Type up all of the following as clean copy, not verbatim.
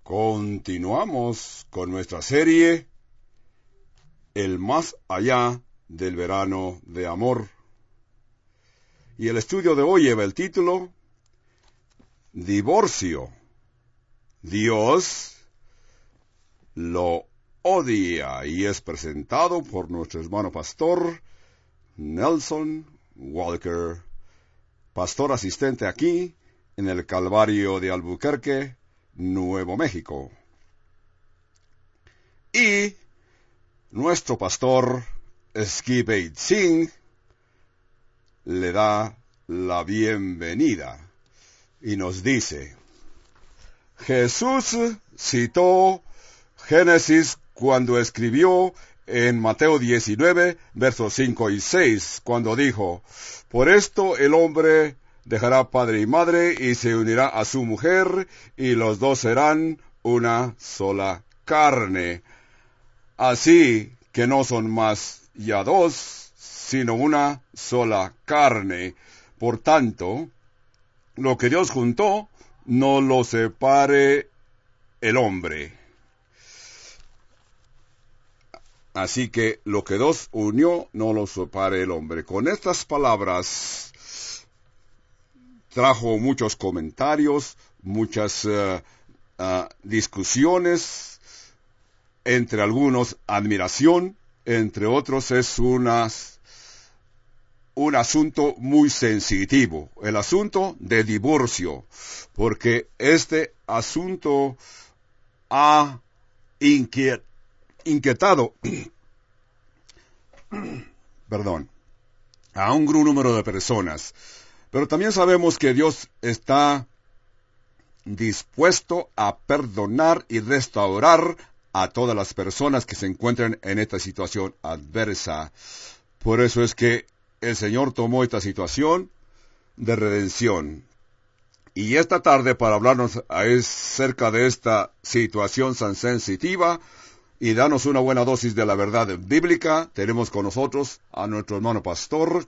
Continuamos con nuestra serie El más allá del verano de amor. Y el estudio de hoy lleva el título Divorcio. Dios lo odia, y es presentado por nuestro hermano pastor Nelson Walker, pastor asistente aquí en el Calvario de Albuquerque, Nuevo México. Y nuestro pastor Skip Singh le da la bienvenida y nos dice: Jesús citó Génesis cuando escribió en Mateo 19, versos 5 y 6, cuando dijo: por esto el hombre dejará padre y madre y se unirá a su mujer, y los dos serán una sola carne. Así que no son más ya dos, sino una sola carne. Por tanto, lo que Dios juntó, no lo separe el hombre. Así que lo que Dios unió, no lo separe el hombre. Con estas palabras trajo muchos comentarios, muchas discusiones, entre algunos admiración, entre otros es un asunto muy sensitivo, el asunto de divorcio, porque este asunto ha inquietado a un gran número de personas. Pero también sabemos que Dios está dispuesto a perdonar y restaurar a todas las personas que se encuentran en esta situación adversa. Por eso es que el Señor tomó esta situación de redención. Y esta tarde, para hablarnos acerca de esta situación tan sensitiva y darnos una buena dosis de la verdad bíblica, tenemos con nosotros a nuestro hermano pastor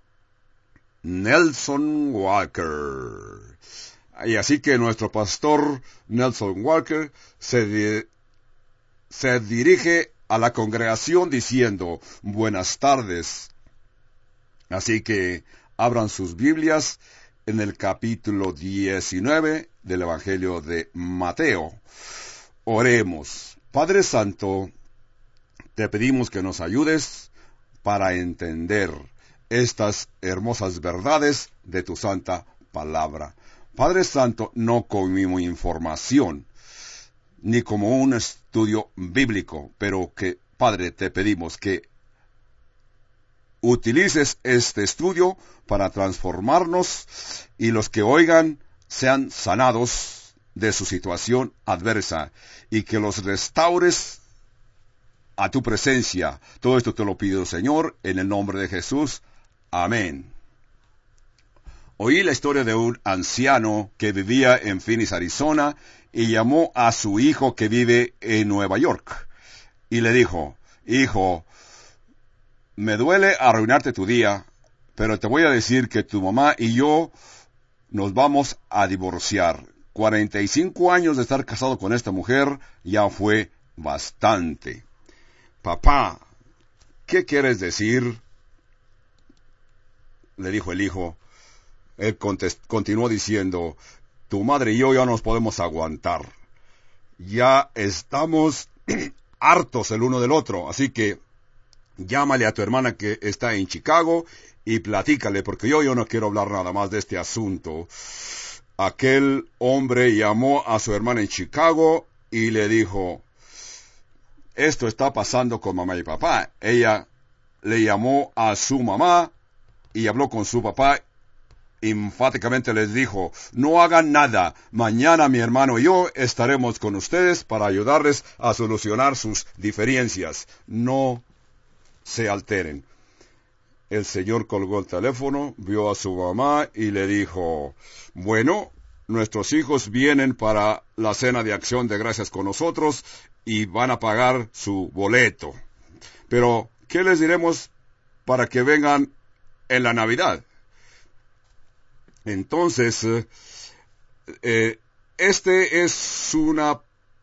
Nelson Walker. Y así que nuestro pastor Nelson Walker se dirige a la congregación diciendo: buenas tardes. Así que abran sus Biblias en el capítulo 19 del Evangelio de Mateo. Oremos. Padre Santo, te pedimos que nos ayudes para entender estas hermosas verdades de tu santa palabra. Padre Santo, no como información, ni como un estudio bíblico, pero que, Padre, te pedimos que utilices este estudio para transformarnos y los que oigan sean sanados de su situación adversa y que los restaures a tu presencia. Todo esto te lo pido, Señor, en el nombre de Jesús. Amén. Oí la historia de un anciano que vivía en Phoenix, Arizona, y llamó a su hijo que vive en Nueva York. Y le dijo: hijo, me duele arruinarte tu día, pero te voy a decir que tu mamá y yo nos vamos a divorciar. 45 años de estar casado con esta mujer ya fue bastante. Papá, ¿qué quieres decir?, le dijo el hijo. Él continuó diciendo: tu madre y yo ya nos podemos aguantar. Ya estamos hartos el uno del otro, así que llámale a tu hermana que está en Chicago y platícale, porque yo no quiero hablar nada más de este asunto. Aquel hombre llamó a su hermana en Chicago y le dijo: esto está pasando con mamá y papá. Ella le llamó a su mamá y habló con su papá. Enfáticamente les dijo: no hagan nada. Mañana mi hermano y yo estaremos con ustedes para ayudarles a solucionar sus diferencias. No se alteren. El señor colgó el teléfono, vio a su mamá y le dijo: bueno, nuestros hijos vienen para la cena de acción de gracias con nosotros y van a pagar su boleto. Pero, ¿qué les diremos para que vengan en la Navidad? Entonces, este es una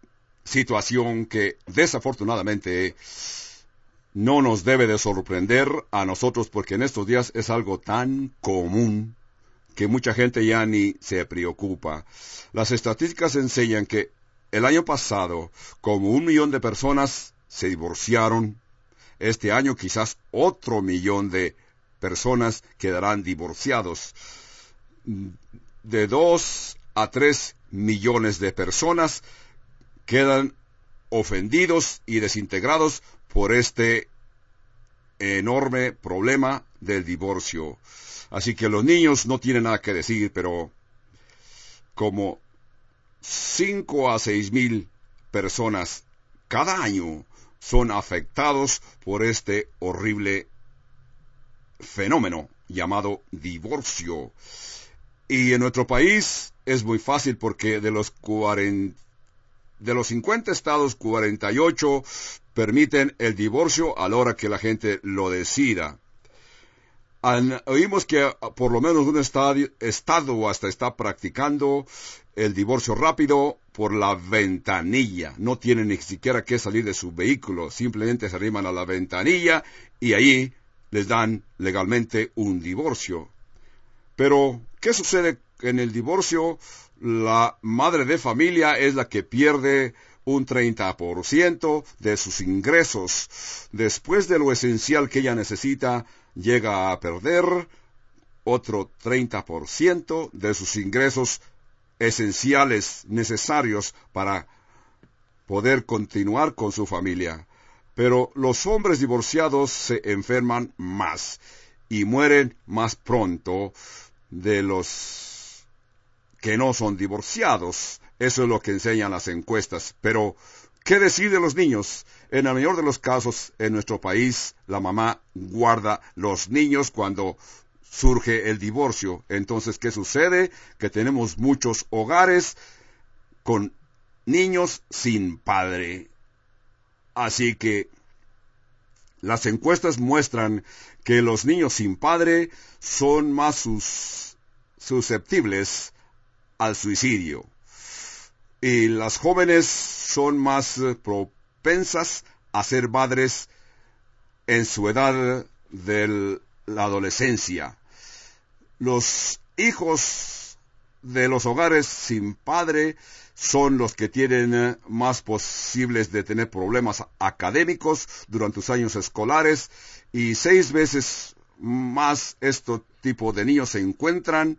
situación que desafortunadamente no nos debe de sorprender a nosotros, porque en estos días es algo tan común que mucha gente ya ni se preocupa. Las estadísticas enseñan que el año pasado, como 1 millón de personas se divorciaron. Este año quizás otro 1 millón de personas quedarán divorciados. De 2 a 3 millones de personas quedan ofendidos y desintegrados por este enorme problema del divorcio. Así que los niños no tienen nada que decir, pero como 5 a 6 mil personas cada año son afectados por este horrible fenómeno llamado divorcio. Y en nuestro país es muy fácil, porque de los 50 estados, 48 permiten el divorcio a la hora que la gente lo decida. Oímos que por lo menos un estado hasta está practicando el divorcio rápido por la ventanilla. No tienen ni siquiera que salir de su vehículo, simplemente se arriman a la ventanilla y ahí les dan legalmente un divorcio. Pero, ¿qué sucede en el divorcio? La madre de familia es la que pierde un 30% de sus ingresos. Después de lo esencial que ella necesita, llega a perder otro 30% de sus ingresos esenciales necesarios para poder continuar con su familia. Pero los hombres divorciados se enferman más y mueren más pronto de los que no son divorciados. Eso es lo que enseñan las encuestas. Pero, ¿qué decir de los niños? En el mayor de los casos, en nuestro país, la mamá guarda los niños cuando surge el divorcio. Entonces, ¿qué sucede? Que tenemos muchos hogares con niños sin padre. Así que las encuestas muestran que los niños sin padre son más susceptibles al suicidio. Y las jóvenes son más propensas a ser madres en su edad de la adolescencia. Los hijos de los hogares sin padre son los que tienen más posibles de tener problemas académicos durante sus años escolares, y 6 veces más este tipo de niños se encuentran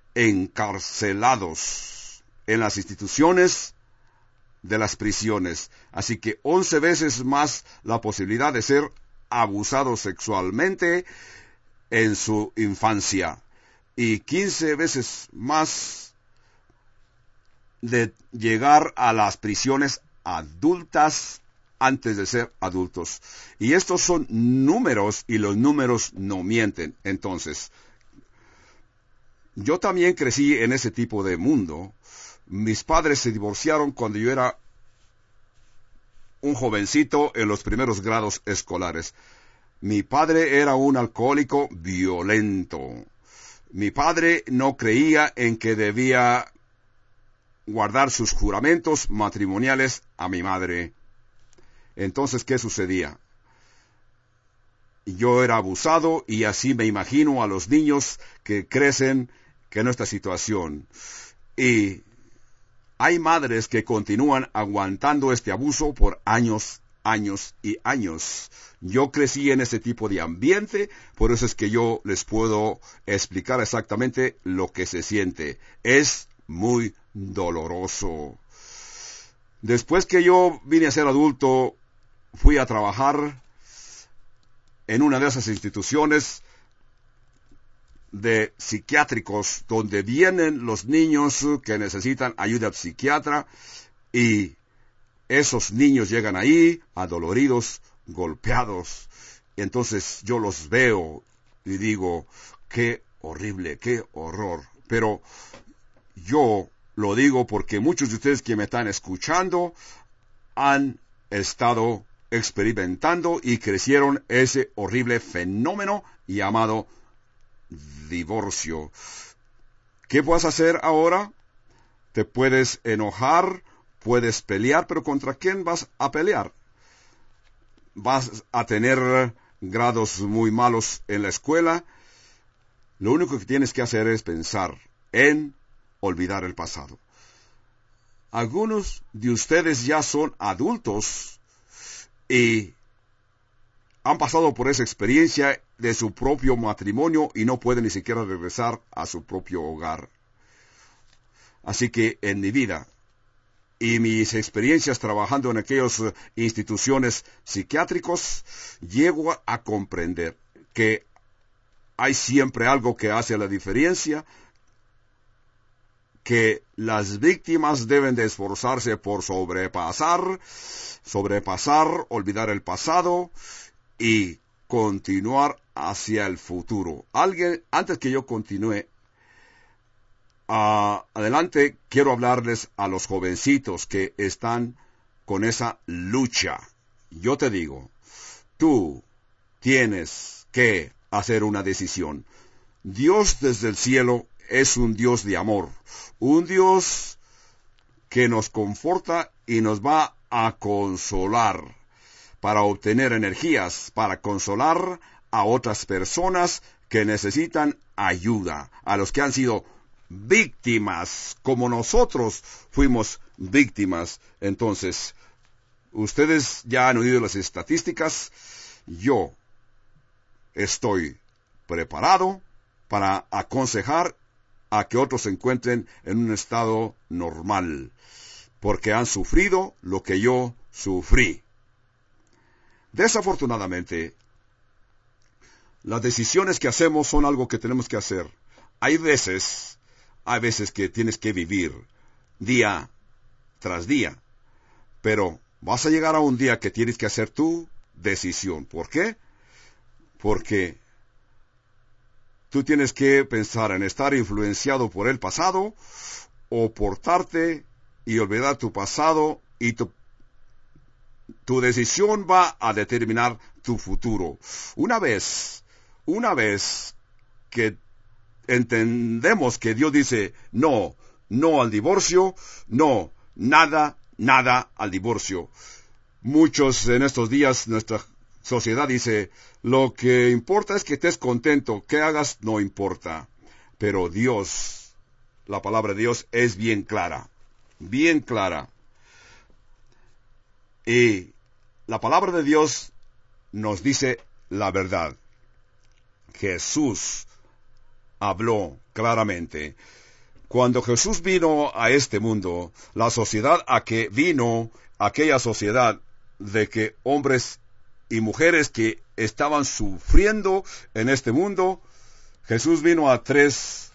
encarcelados en las instituciones de las prisiones. Así que 11 veces más la posibilidad de ser abusados sexualmente en su infancia, y 15 veces más de llegar a las prisiones adultas antes de ser adultos. Y estos son números, y los números no mienten. Entonces, yo también crecí en ese tipo de mundo. Mis padres se divorciaron cuando yo era un jovencito en los primeros grados escolares. Mi padre era un alcohólico violento. Mi padre no creía en que debía guardar sus juramentos matrimoniales a mi madre. Entonces, ¿qué sucedía? Yo era abusado, y así me imagino a los niños que crecen en esta situación. Y hay madres que continúan aguantando este abuso por años, años y años. Yo crecí en ese tipo de ambiente, por eso es que yo les puedo explicar exactamente lo que se siente. Es muy doloroso. Después que yo vine a ser adulto, fui a trabajar en una de esas instituciones de psiquiátricos donde vienen los niños que necesitan ayuda psiquiatra, y esos niños llegan ahí adoloridos, golpeados. Entonces yo los veo y digo, qué horrible, qué horror. Pero yo lo digo porque muchos de ustedes que me están escuchando han estado experimentando y crecieron ese horrible fenómeno llamado divorcio. ¿Qué puedes hacer ahora? Te puedes enojar puedes pelear, pero ¿contra quién vas a pelear? Vas a tener grados muy malos en la escuela. Lo único que tienes que hacer es pensar en olvidar el pasado. Algunos de ustedes ya son adultos y han pasado por esa experiencia de su propio matrimonio y no pueden ni siquiera regresar a su propio hogar. Así que en mi vida y mis experiencias trabajando en aquellas instituciones psiquiátricos, llego a comprender que hay siempre algo que hace la diferencia, que las víctimas deben de esforzarse por sobrepasar, olvidar el pasado y continuar hacia el futuro. Antes que yo continúe, adelante, quiero hablarles a los jovencitos que están con esa lucha. Yo te digo, tú tienes que hacer una decisión. Dios desde el cielo es un Dios de amor, un Dios que nos conforta y nos va a consolar para obtener energías, para consolar a otras personas que necesitan ayuda, a los que han sido víctimas, como nosotros fuimos víctimas. Entonces, ustedes ya han oído las estadísticas. Yo estoy preparado para aconsejar a que otros se encuentren en un estado normal, porque han sufrido lo que yo sufrí. Desafortunadamente, las decisiones que hacemos son algo que tenemos que hacer. Hay veces que tienes que vivir día tras día, pero vas a llegar a un día que tienes que hacer tu decisión. ¿Por qué? Porque tú tienes que pensar en estar influenciado por el pasado o portarte y olvidar tu pasado, y tu decisión va a determinar tu futuro. Una vez que entendemos que Dios dice no al divorcio, nada al divorcio. Muchos en estos días, nuestra sociedad dice, lo que importa es que estés contento, que hagas no importa. Pero Dios, la palabra de Dios es bien clara. Y la palabra de Dios nos dice la verdad. Jesús habló claramente. Cuando Jesús vino a este mundo, la sociedad a que vino, aquella sociedad de que hombres y mujeres que estaban sufriendo en este mundo, Jesús vino a tres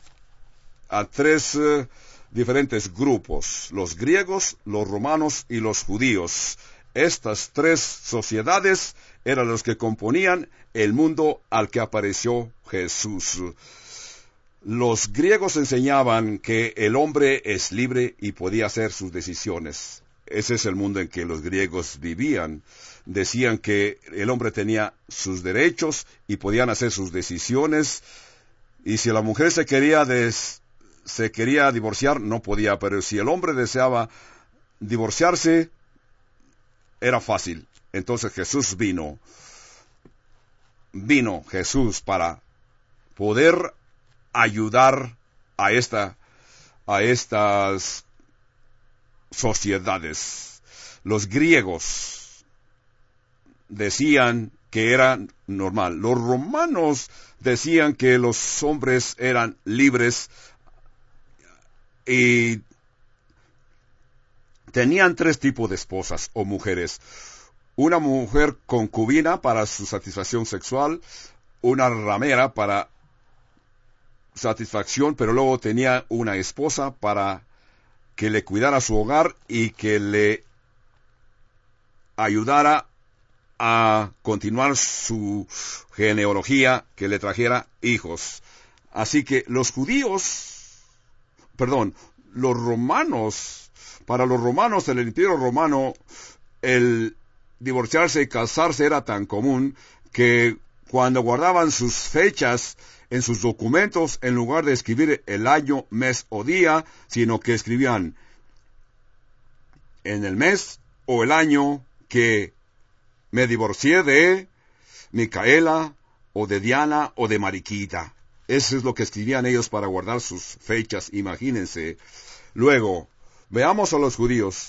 diferentes grupos: los griegos, los romanos y los judíos. Estas tres sociedades eran los que componían el mundo al que apareció Jesús. Los griegos enseñaban que el hombre es libre y podía hacer sus decisiones. Ese es el mundo en que los griegos vivían. Decían que el hombre tenía sus derechos y podían hacer sus decisiones. Y si la mujer se quería divorciar, no podía. Pero si el hombre deseaba divorciarse, era fácil. Entonces Jesús vino Jesús para poder ayudar a estas sociedades. Los griegos decían que era normal. Los romanos decían que los hombres eran libres y tenían tres tipos de esposas o mujeres. Una mujer concubina para su satisfacción sexual, una ramera para satisfacción, pero luego tenía una esposa para que le cuidara su hogar y que le ayudara a continuar su genealogía, que le trajera hijos. Así que los romanos, para los romanos del Imperio Romano, el divorciarse y casarse era tan común que cuando guardaban sus fechas en sus documentos, en lugar de escribir el año, mes o día, sino que escribían en el mes o el año que me divorcié de Micaela, o de Diana, o de Mariquita. Eso es lo que escribían ellos para guardar sus fechas, imagínense. Luego, veamos a los judíos.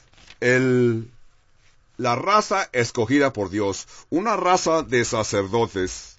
La raza escogida por Dios, una raza de sacerdotes.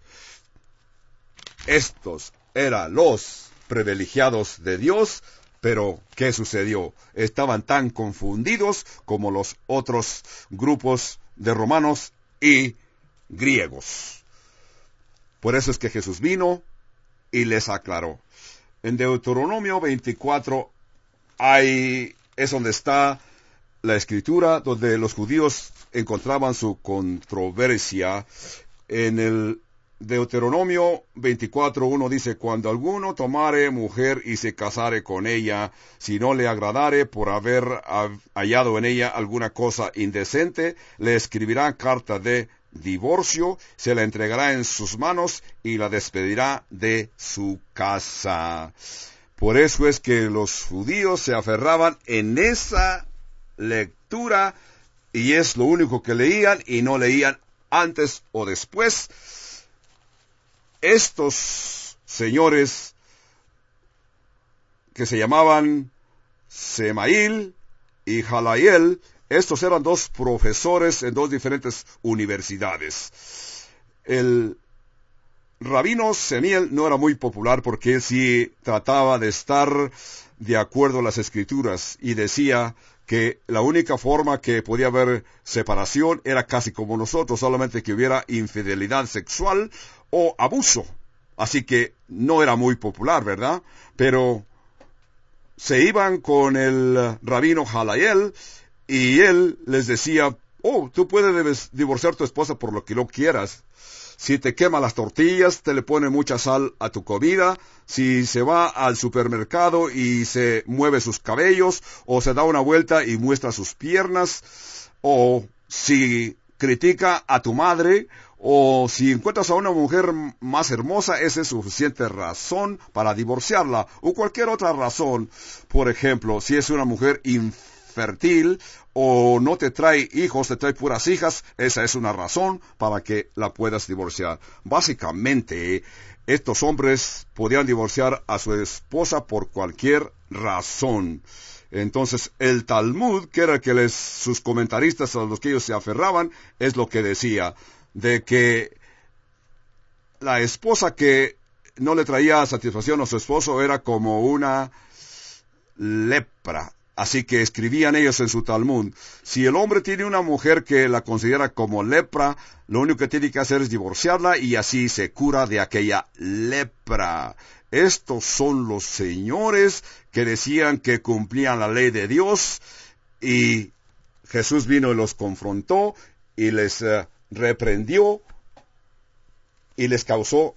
Estos eran los privilegiados de Dios, pero ¿qué sucedió? Estaban tan confundidos como los otros grupos de romanos y griegos. Por eso es que Jesús vino y les aclaró. En Deuteronomio 24 es donde está la escritura, donde los judíos encontraban su controversia. En el Deuteronomio 24:1 dice: cuando alguno tomare mujer y se casare con ella, si no le agradare por haber hallado en ella alguna cosa indecente, le escribirá carta de divorcio, se la entregará en sus manos y la despedirá de su casa. Por eso es que los judíos se aferraban en esa lectura, y es lo único que leían, y no leían antes o después. Estos señores que se llamaban Semaíl y Jalaiel, estos eran dos profesores en dos diferentes universidades. El rabino Semiel no era muy popular porque él sí trataba de estar de acuerdo a las escrituras y decía que la única forma que podía haber separación era casi como nosotros, solamente que hubiera infidelidad sexual o abuso. Así que no era muy popular, ¿verdad? Pero se iban con el rabino Jalaiel y él les decía: tú puedes divorciar a tu esposa por lo que lo quieras. Si te quema las tortillas, te le pone mucha sal a tu comida, si se va al supermercado y se mueve sus cabellos, o se da una vuelta y muestra sus piernas, o si critica a tu madre, o si encuentras a una mujer más hermosa, esa es suficiente razón para divorciarla, o cualquier otra razón. Por ejemplo, si es una mujer infertil, o no te trae hijos, te trae puras hijas, esa es una razón para que la puedas divorciar. Básicamente, estos hombres podían divorciar a su esposa por cualquier razón. Entonces, el Talmud, que era que sus comentaristas a los que ellos se aferraban, es lo que decía, de que la esposa que no le traía satisfacción a su esposo era como una lepra. Así que escribían ellos en su Talmud: si el hombre tiene una mujer que la considera como lepra, lo único que tiene que hacer es divorciarla y así se cura de aquella lepra. Estos son los señores que decían que cumplían la ley de Dios, y Jesús vino y los confrontó y les reprendió y les causó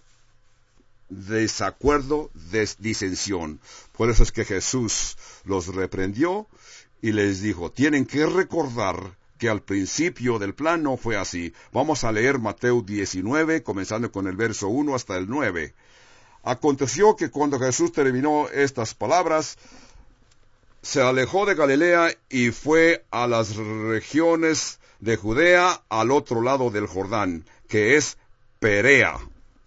desacuerdo, disensión. Por eso es que Jesús los reprendió y les dijo: tienen que recordar que al principio del plan no fue así. Vamos a leer Mateo 19, comenzando con el verso 1 hasta el 9. Aconteció que cuando Jesús terminó estas palabras, se alejó de Galilea y fue a las regiones de Judea, al otro lado del Jordán, que es Perea.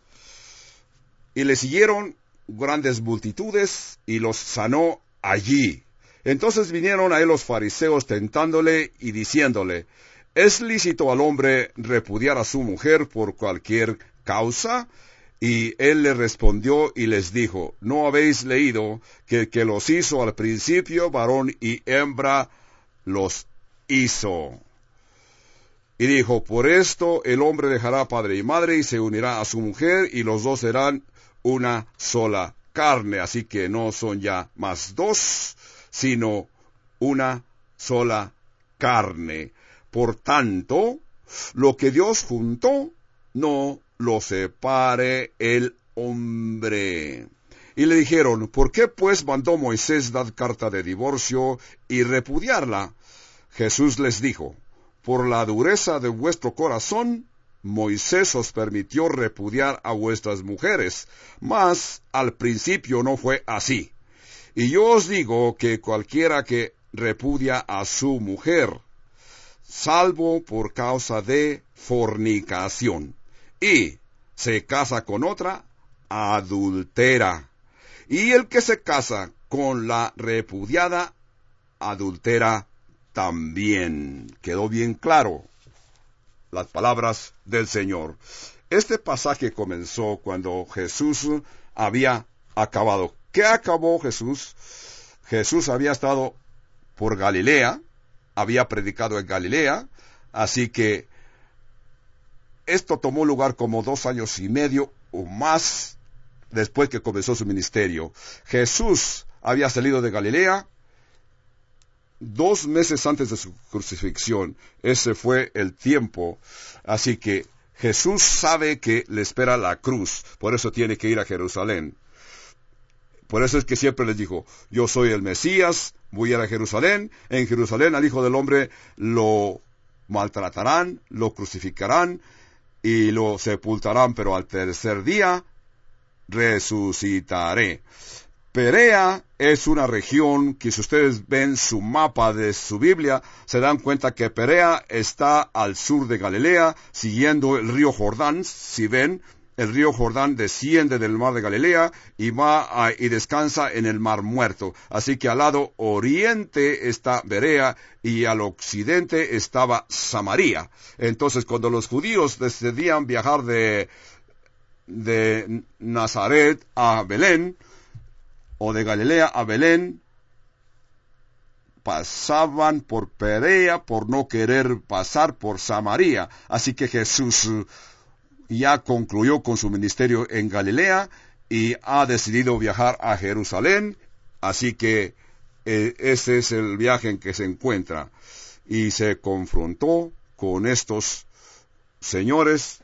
Y le siguieron grandes multitudes, y los sanó allí. Entonces vinieron a él los fariseos tentándole y diciéndole: ¿es lícito al hombre repudiar a su mujer por cualquier causa? Y él le respondió y les dijo: ¿no habéis leído que el que los hizo al principio, varón y hembra, los hizo? Y dijo: por esto el hombre dejará padre y madre y se unirá a su mujer, y los dos serán una sola carne. Así que no son ya más dos, sino una sola carne. Por tanto, lo que Dios juntó, no lo separe el hombre. Y le dijeron: ¿por qué pues mandó Moisés dar carta de divorcio y repudiarla? Jesús les dijo: por la dureza de vuestro corazón, Moisés os permitió repudiar a vuestras mujeres, mas al principio no fue así. Y yo os digo que cualquiera que repudia a su mujer, salvo por causa de fornicación, y se casa con otra, adultera. Y el que se casa con la repudiada, adultera también. Quedó bien claro las palabras del Señor. Este pasaje comenzó cuando Jesús había acabado. ¿Qué acabó Jesús? Jesús había estado por Galilea, había predicado en Galilea, así que esto tomó lugar como 2 años y medio o más después que comenzó su ministerio. Jesús había salido de Galilea 2 meses antes de su crucifixión. Ese fue el tiempo. Así que Jesús sabe que le espera la cruz. Por eso tiene que ir a Jerusalén. Por eso es que siempre les dijo, yo soy el Mesías, voy a ir a Jerusalén. En Jerusalén al Hijo del Hombre lo maltratarán, lo crucificarán y lo sepultarán, pero al tercer día resucitaré. Perea es una región que, si ustedes ven su mapa de su Biblia, se dan cuenta que Perea está al sur de Galilea, siguiendo el río Jordán. Si ven, el río Jordán desciende del mar de Galilea y va y descansa en el mar Muerto. Así que al lado oriente está Perea y al occidente estaba Samaria. Entonces, cuando los judíos decidían viajar de Nazaret a Belén, o de Galilea a Belén, pasaban por Perea por no querer pasar por Samaria. Así que Jesús ya concluyó con su ministerio en Galilea y ha decidido viajar a Jerusalén. Así que ese es el viaje en que se encuentra. Y se confrontó con estos señores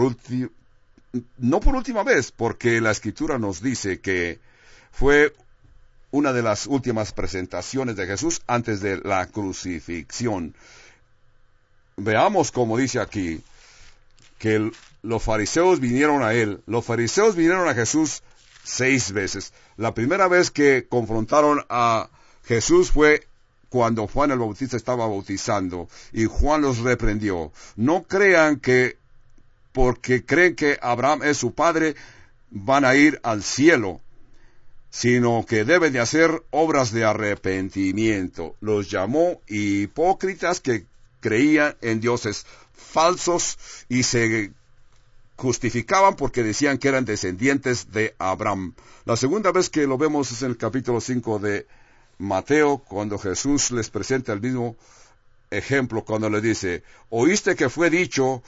no por última vez, porque la Escritura nos dice que fue una de las últimas presentaciones de Jesús antes de la crucifixión. Veamos como dice aquí, que los fariseos vinieron a él. Los fariseos vinieron a Jesús 6 veces. La primera vez que confrontaron a Jesús fue cuando Juan el Bautista estaba bautizando, y Juan los reprendió. No crean que porque creen que Abraham es su padre, van a ir al cielo, sino que deben de hacer obras de arrepentimiento. Los llamó hipócritas que creían en dioses falsos y se justificaban porque decían que eran descendientes de Abraham. La segunda vez que lo vemos es en el capítulo 5 de Mateo, cuando Jesús les presenta el mismo ejemplo, cuando le dice, oíste que fue dicho,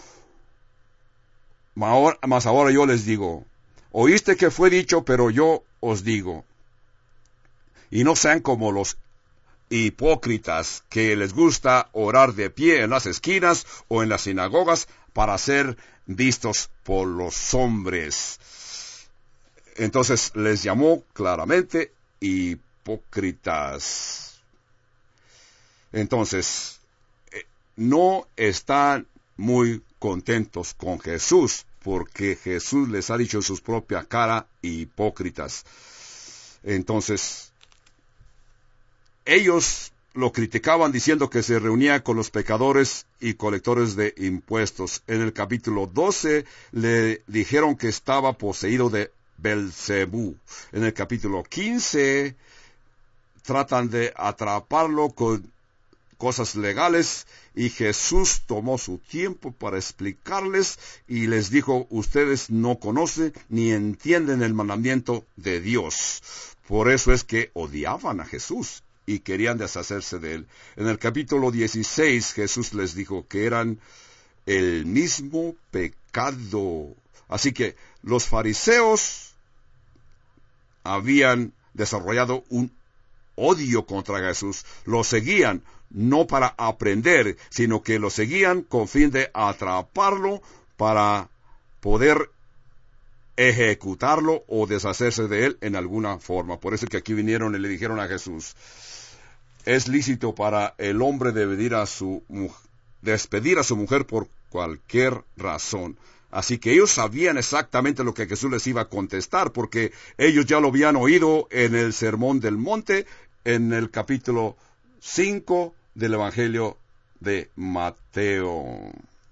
mas ahora yo les digo. Oíste que fue dicho, pero yo os digo. Y no sean como los hipócritas que les gusta orar de pie en las esquinas o en las sinagogas para ser vistos por los hombres. Entonces les llamó claramente hipócritas. Entonces, no están muy contentos con Jesús, porque Jesús les ha dicho en su propia cara, hipócritas. Entonces, ellos lo criticaban diciendo que se reunía con los pecadores y colectores de impuestos. En el capítulo 12 le dijeron que estaba poseído de Belcebú. En el capítulo 15 tratan de atraparlo con cosas legales, y Jesús tomó su tiempo para explicarles y les dijo, ustedes no conocen ni entienden el mandamiento de Dios. Por eso es que odiaban a Jesús y querían deshacerse de él. En el capítulo 16 Jesús les dijo que eran el mismo pecado. Así que los fariseos habían desarrollado un odio contra Jesús. Lo seguían no para aprender, sino que lo seguían con fin de atraparlo para poder ejecutarlo o deshacerse de él en alguna forma. Por eso es que aquí vinieron y le dijeron a Jesús, es lícito para el hombre despedir a su mujer por cualquier razón. Así que ellos sabían exactamente lo que Jesús les iba a contestar, porque ellos ya lo habían oído en el Sermón del Monte, en el capítulo 5 del Evangelio de Mateo.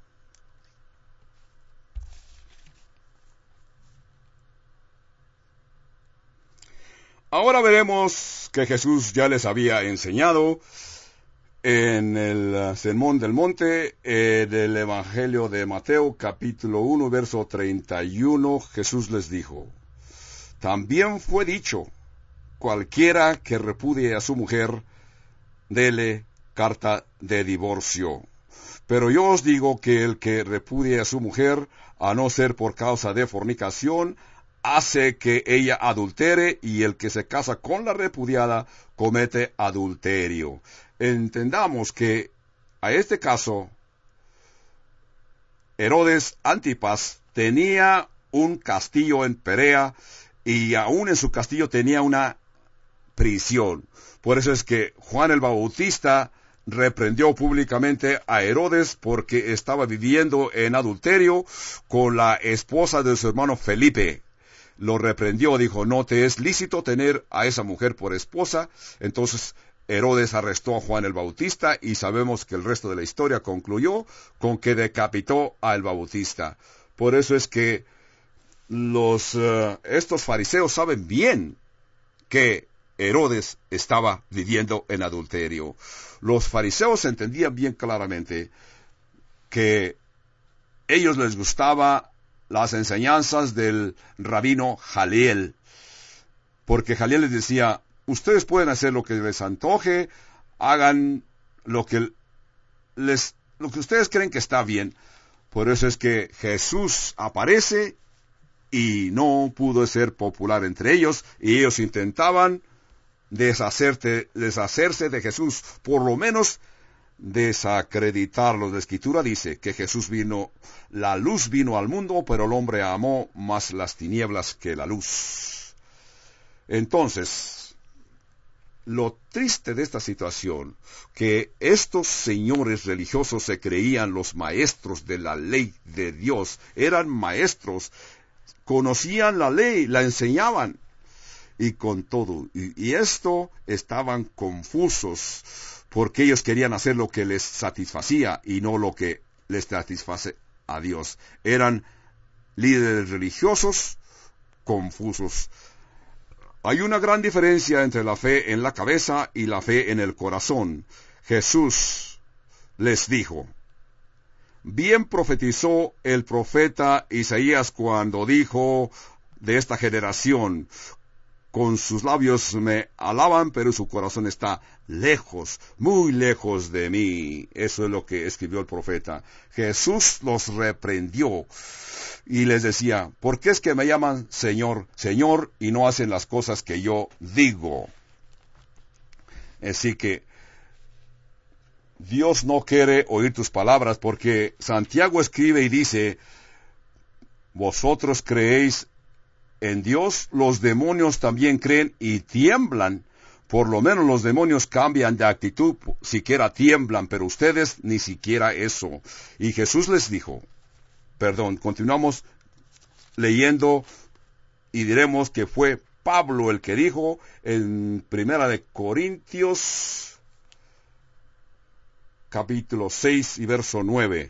Ahora veremos que Jesús ya les había enseñado en el Sermón del Monte del Evangelio de Mateo, capítulo 1, verso 31, Jesús les dijo: también fue dicho, cualquiera que repudie a su mujer, dele carta de divorcio. Pero yo os digo que el que repudie a su mujer, a no ser por causa de fornicación, hace que ella adultere, y el que se casa con la repudiada comete adulterio. Entendamos que a este caso, Herodes Antipas tenía un castillo en Perea, y aún en su castillo tenía una prisión. Por eso es que Juan el Bautista reprendió públicamente a Herodes porque estaba viviendo en adulterio con la esposa de su hermano Felipe. Lo reprendió, dijo: no te es lícito tener a esa mujer por esposa. Entonces Herodes arrestó a Juan el Bautista, y sabemos que el resto de la historia concluyó con que decapitó al Bautista. Por eso es que estos fariseos saben bien que Herodes estaba viviendo en adulterio. Los fariseos entendían bien claramente que ellos les gustaba las enseñanzas del rabino Jaliel, porque Jaliel les decía: ustedes pueden hacer lo que les antoje, hagan lo que ustedes creen que está bien. Por eso es que Jesús aparece y no pudo ser popular entre ellos, y ellos intentaban deshacerse de Jesús, por lo menos desacreditarlo. La Escritura dice que Jesús vino, la luz vino al mundo, pero el hombre amó más las tinieblas que la luz. Entonces, lo triste de esta situación, que estos señores religiosos se creían los maestros de la ley de Dios, eran maestros, conocían la ley, la enseñaban, y con todo, y esto estaban confusos, porque ellos querían hacer lo que les satisfacía y no lo que les satisface a Dios. Eran líderes religiosos confusos. Hay una gran diferencia entre la fe en la cabeza y la fe en el corazón. Jesús les dijo: bien profetizó el profeta Isaías cuando dijo de esta generación: con sus labios me alaban, pero su corazón está lejos, muy lejos de mí. Eso es lo que escribió el profeta. Jesús los reprendió y les decía: ¿por qué es que me llaman Señor, Señor, y no hacen las cosas que yo digo? Así que Dios no quiere oír tus palabras, porque Santiago escribe y dice: vosotros creéis en Dios, los demonios también creen y tiemblan. Por lo menos los demonios cambian de actitud, siquiera tiemblan, pero ustedes ni siquiera eso. Y Jesús les dijo, continuamos leyendo y diremos que fue Pablo el que dijo en 1 de Corintios, capítulo 6 y verso 9.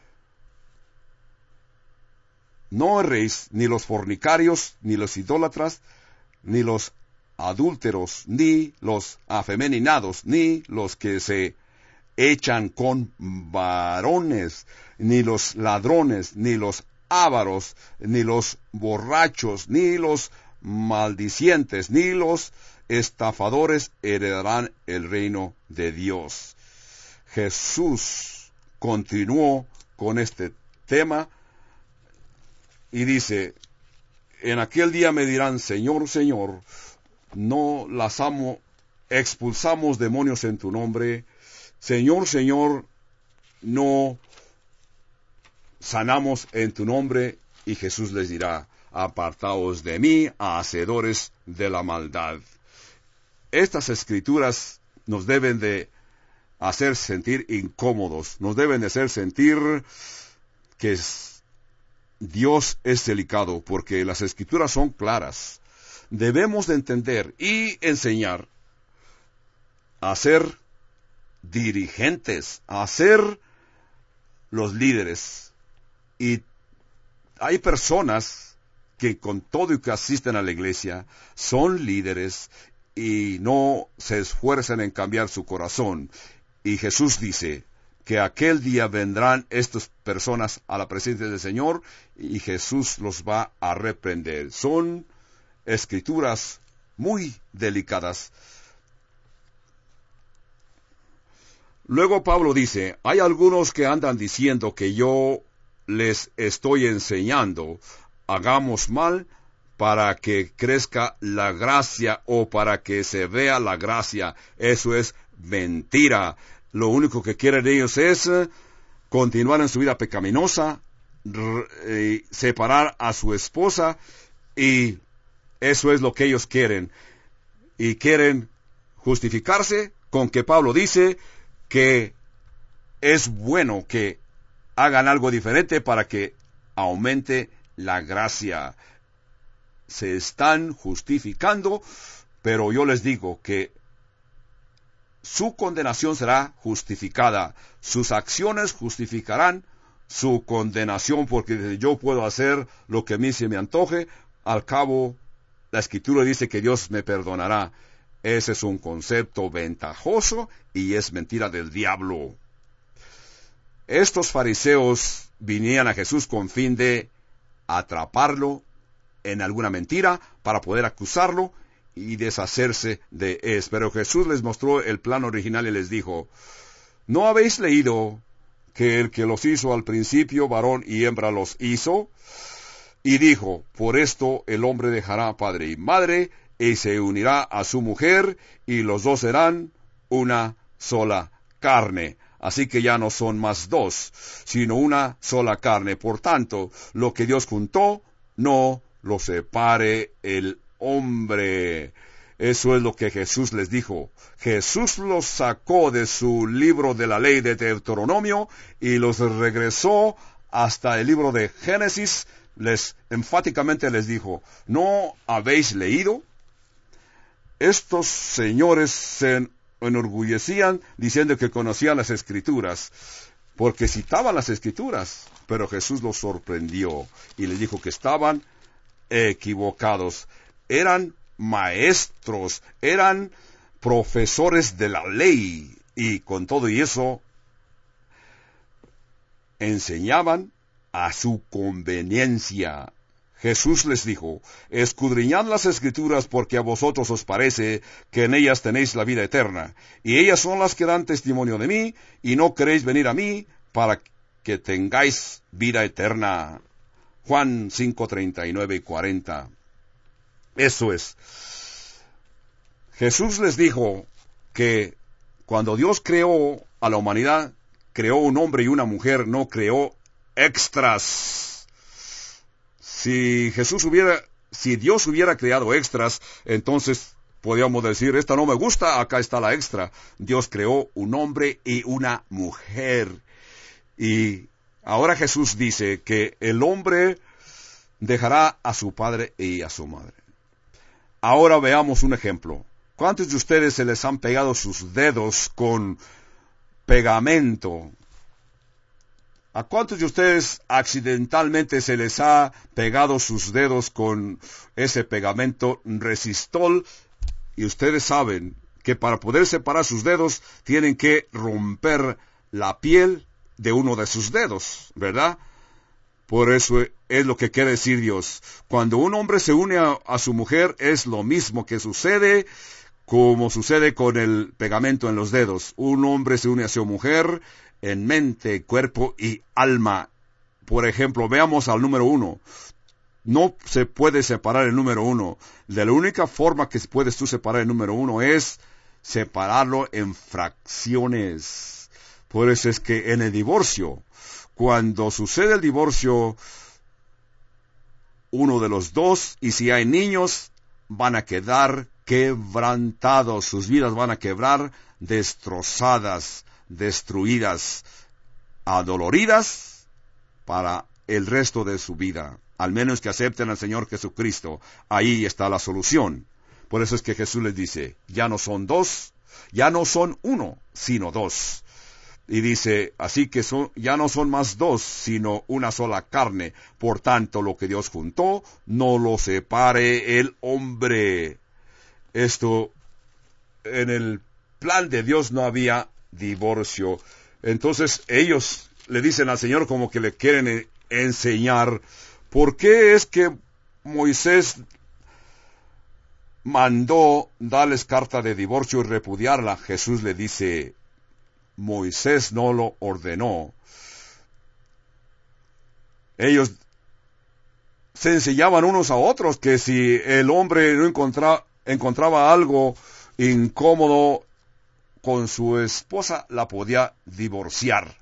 No erréis, ni los fornicarios, ni los idólatras, ni los adúlteros, ni los afeminados, ni los que se echan con varones, ni los ladrones, ni los ávaros, ni los borrachos, ni los maldicientes, ni los estafadores heredarán el reino de Dios. Jesús continuó con este tema y dice: en aquel día me dirán: Señor, Señor, no expulsamos demonios en tu nombre. Señor, Señor, no sanamos en tu nombre. Y Jesús les dirá: apartaos de mí, hacedores de la maldad. Estas escrituras nos deben de hacer sentir incómodos, nos deben de hacer sentir que Dios es delicado, porque las escrituras son claras. Debemos de entender y enseñar a hacer dirigentes, a ser los líderes. Y hay personas que con todo y que asisten a la iglesia, son líderes y no se esfuerzan en cambiar su corazón. Y Jesús dice que aquel día vendrán estas personas a la presencia del Señor y Jesús los va a reprender. Son escrituras muy delicadas. Luego Pablo dice, hay algunos que andan diciendo que yo les estoy enseñando, hagamos mal para que crezca la gracia o para que se vea la gracia. Eso es mentira. Lo único que quieren ellos es continuar en su vida pecaminosa, separar a su esposa, y eso es lo que ellos quieren. Y quieren justificarse con que Pablo dice que es bueno que hagan algo diferente para que aumente la gracia. Se están justificando, pero yo les digo que su condenación será justificada. Sus acciones justificarán su condenación, porque yo puedo hacer lo que a mí se me antoje. Al cabo, la Escritura dice que Dios me perdonará. Ese es un concepto ventajoso y es mentira del diablo. Estos fariseos vinían a Jesús con fin de atraparlo en alguna mentira para poder acusarlo y deshacerse de él. Pero Jesús les mostró el plan original y les dijo, ¿no habéis leído que el que los hizo al principio, varón y hembra los hizo? Y dijo, por esto el hombre dejará padre y madre, y se unirá a su mujer, y los dos serán una sola carne. Así que ya no son más dos, sino una sola carne. Por tanto, lo que Dios juntó, no lo separe el hombre. Eso es lo que Jesús les dijo. Jesús los sacó de su libro de la ley de Deuteronomio y los regresó hasta el libro de Génesis. Enfáticamente les dijo, ¿no habéis leído? Estos señores se enorgullecían diciendo que conocían las Escrituras, porque citaban las Escrituras, pero Jesús los sorprendió y les dijo que estaban equivocados. Eran maestros, eran profesores de la ley, y con todo y eso enseñaban a su conveniencia. Jesús les dijo, escudriñad las Escrituras porque a vosotros os parece que en ellas tenéis la vida eterna, y ellas son las que dan testimonio de mí, y no queréis venir a mí para que tengáis vida eterna. Juan 5:39 y 40. Eso es. Jesús les dijo que cuando Dios creó a la humanidad, creó un hombre y una mujer, no creó extras. Si Dios hubiera creado extras, entonces podríamos decir, esta no me gusta, acá está la extra. Dios creó un hombre y una mujer. Y ahora Jesús dice que el hombre dejará a su padre y a su madre. Ahora veamos un ejemplo. ¿Cuántos de ustedes se les han pegado sus dedos con pegamento? ¿A cuántos de ustedes accidentalmente se les ha pegado sus dedos con ese pegamento resistol? Y ustedes saben que para poder separar sus dedos tienen que romper la piel de uno de sus dedos, ¿verdad? Por eso es lo que quiere decir Dios. Cuando un hombre se une a su mujer, es lo mismo que sucede como sucede con el pegamento en los dedos. Un hombre se une a su mujer en mente, cuerpo y alma. Por ejemplo, veamos al número 1. No se puede separar el número 1. De la única forma que puedes tú separar el número 1 es separarlo en fracciones. Por eso es que en el divorcio, cuando sucede el divorcio, uno de los dos, y si hay niños, van a quedar quebrantados. Sus vidas van a quedar destrozadas, destruidas, adoloridas para el resto de su vida, al menos que acepten al Señor Jesucristo. Ahí está la solución. Por eso es que Jesús les dice, ya no son dos, Ya no son uno, sino dos. Y dice, así que ya no son más dos, sino una sola carne. Por tanto, lo que Dios juntó, no lo separe el hombre. Esto, en el plan de Dios no había divorcio. Entonces ellos le dicen al Señor como que le quieren enseñar por qué es que Moisés mandó darles carta de divorcio y repudiarla. Jesús le dice, Moisés no lo ordenó. Ellos se enseñaban unos a otros que si el hombre no encontraba algo incómodo con su esposa, la podía divorciar.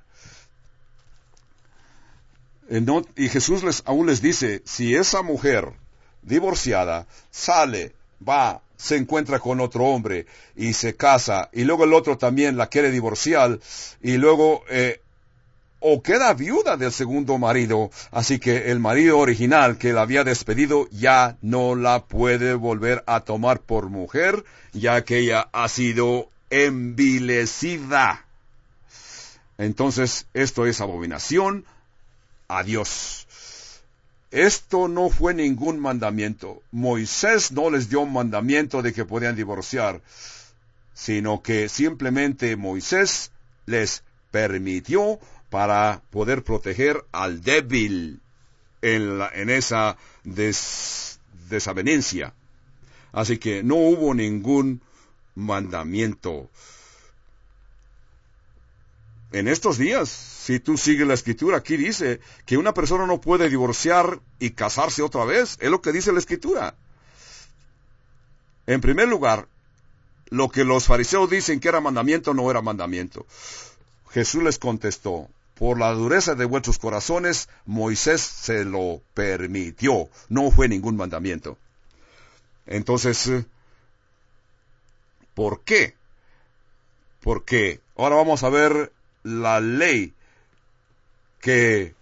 Y Jesús aún les dice, si esa mujer divorciada sale, va, se encuentra con otro hombre y se casa, y luego el otro también la quiere divorciar, y luego o queda viuda del segundo marido, así que el marido original que la había despedido ya no la puede volver a tomar por mujer, ya que ella ha sido envilecida. Entonces, esto es abominación a Dios. Esto no fue ningún mandamiento. Moisés no les dio un mandamiento de que podían divorciar, sino que simplemente Moisés les permitió para poder proteger al débil en esa desavenencia. Así que no hubo ningún mandamiento. En estos días, si tú sigues la Escritura, aquí dice que una persona no puede divorciar y casarse otra vez. Es lo que dice la Escritura. En primer lugar, lo que los fariseos dicen que era mandamiento no era mandamiento. Jesús les contestó, por la dureza de vuestros corazones, Moisés se lo permitió. No fue ningún mandamiento. Entonces, ¿por qué? Porque ahora vamos a ver la ley que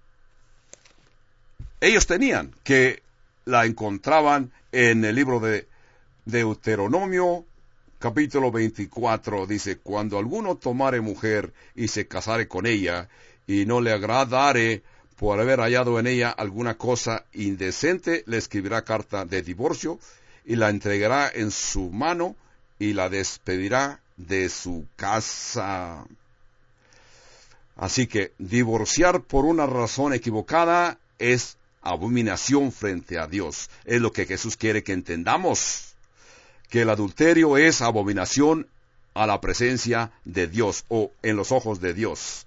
ellos tenían, que la encontraban en el libro de Deuteronomio, capítulo 24, dice, cuando alguno tomare mujer y se casare con ella, y no le agradare por haber hallado en ella alguna cosa indecente, le escribirá carta de divorcio, y la entregará en su mano, y la despedirá de su casa. Así que divorciar por una razón equivocada es abominación frente a Dios. Es lo que Jesús quiere que entendamos, que el adulterio es abominación a la presencia de Dios o en los ojos de Dios.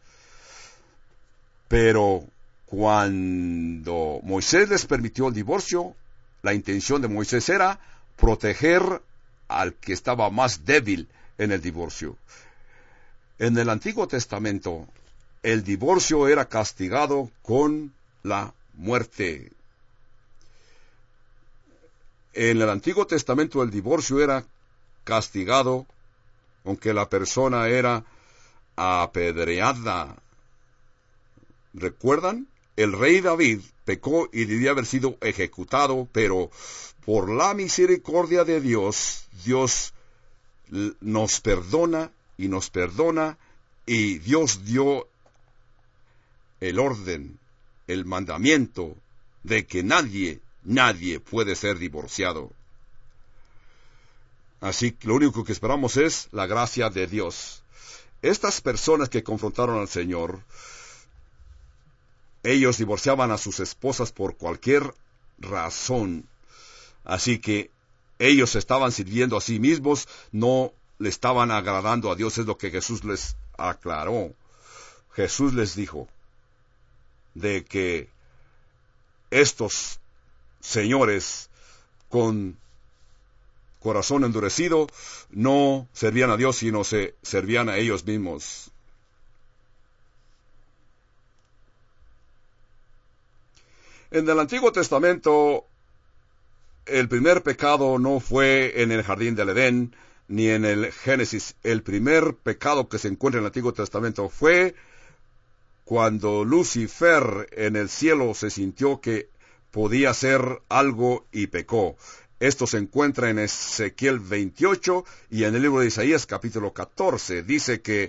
Pero cuando Moisés les permitió el divorcio, la intención de Moisés era proteger al que estaba más débil en el divorcio. En el Antiguo Testamento, el divorcio era castigado con la muerte. En el Antiguo Testamento el divorcio era castigado, aunque la persona era apedreada. ¿Recuerdan? El rey David pecó y debía haber sido ejecutado, pero por la misericordia de Dios, Dios nos perdona, y Dios dio el orden, el mandamiento de que nadie puede ser divorciado. Así que lo único que esperamos es la gracia de Dios. Estas personas que confrontaron al Señor, ellos divorciaban a sus esposas por cualquier razón. Así que ellos se estaban sirviendo a sí mismos, no le estaban agradando a Dios, es lo que Jesús les aclaró. Jesús les dijo de que estos señores con corazón endurecido no servían a Dios, sino se servían a ellos mismos. En el Antiguo Testamento, el primer pecado no fue en el jardín del Edén, ni en el Génesis. El primer pecado que se encuentra en el Antiguo Testamento fue cuando Lucifer en el cielo se sintió que podía hacer algo y pecó. Esto se encuentra en Ezequiel 28 y en el libro de Isaías capítulo 14. Dice que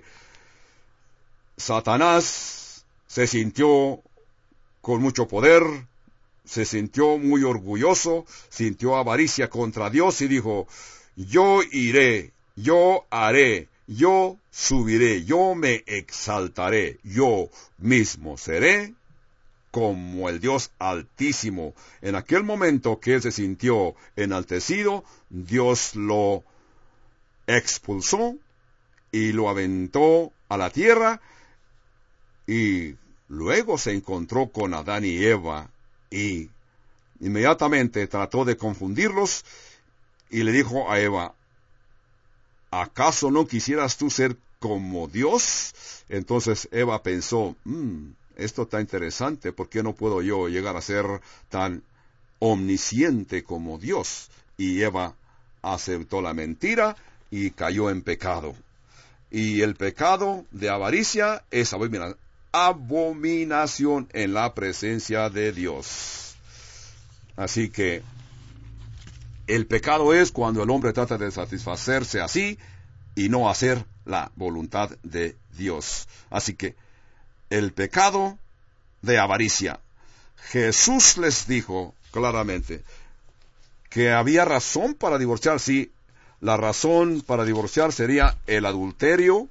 Satanás se sintió con mucho poder, se sintió muy orgulloso, sintió avaricia contra Dios y dijo: yo iré, yo haré, yo subiré, yo me exaltaré, yo mismo seré como el Dios Altísimo. En aquel momento que él se sintió enaltecido, Dios lo expulsó y lo aventó a la tierra, y luego se encontró con Adán y Eva y inmediatamente trató de confundirlos y le dijo a Eva: ¿acaso no quisieras tú ser como Dios? Entonces Eva pensó: esto está interesante, ¿por qué no puedo yo llegar a ser tan omnisciente como Dios? Y Eva aceptó la mentira y cayó en pecado. Y el pecado de avaricia es abominación en la presencia de Dios. Así que el pecado es cuando el hombre trata de satisfacerse así y no hacer la voluntad de Dios. Así que el pecado de avaricia. Jesús les dijo claramente que había razón para divorciar. Sí, la razón para divorciar sería el adulterio.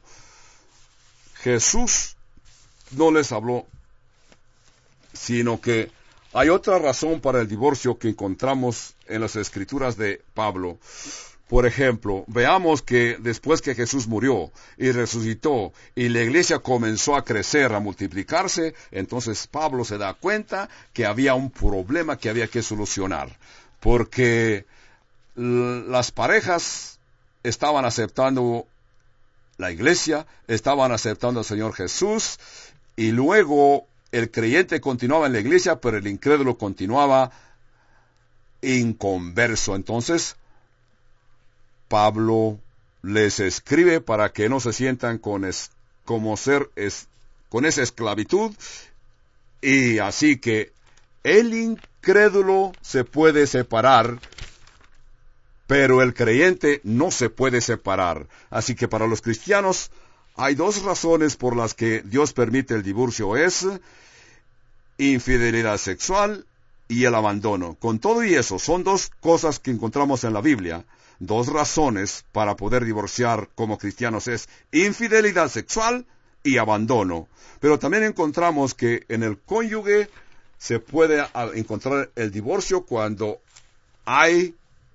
Jesús no les habló, sino que hay otra razón para el divorcio que encontramos en las escrituras de Pablo. Por ejemplo, veamos que después que Jesús murió y resucitó y la iglesia comenzó a crecer, a multiplicarse, entonces Pablo se da cuenta que había un problema que había que solucionar, porque las parejas estaban aceptando la iglesia, estaban aceptando al Señor Jesús, y luego el creyente continuaba en la iglesia, pero el incrédulo continuaba inconverso. Entonces Pablo les escribe para que no se sientan con esa esclavitud, y así que el incrédulo se puede separar, pero el creyente no se puede separar. Así que para los cristianos hay dos razones por las que Dios permite el divorcio: es infidelidad sexual y el abandono. Con todo y eso, son dos cosas que encontramos en la Biblia. Dos razones para poder divorciar como cristianos: es infidelidad sexual y abandono. Pero también encontramos que en el cónyuge se puede encontrar el divorcio cuando hay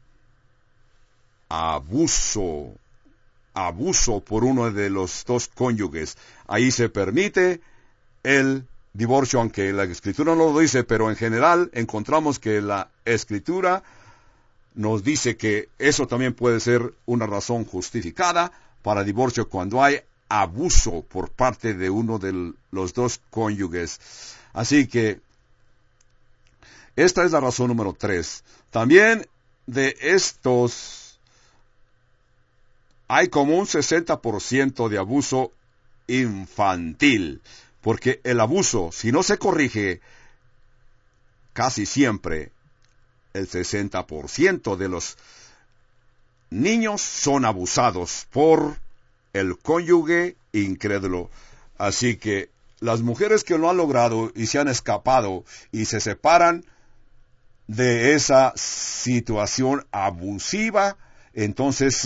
abuso por uno de los dos cónyuges. Ahí se permite el divorcio, aunque la Escritura no lo dice, pero en general encontramos que la Escritura nos dice que eso también puede ser una razón justificada para divorcio cuando hay abuso por parte de uno de los dos cónyuges. Así que esta es la razón número 3. También de estos hay como un 60% de abuso infantil, porque el abuso, si no se corrige, casi siempre el 60% de los niños son abusados por el cónyuge incrédulo. Así que las mujeres que lo han logrado y se han escapado y se separan de esa situación abusiva, entonces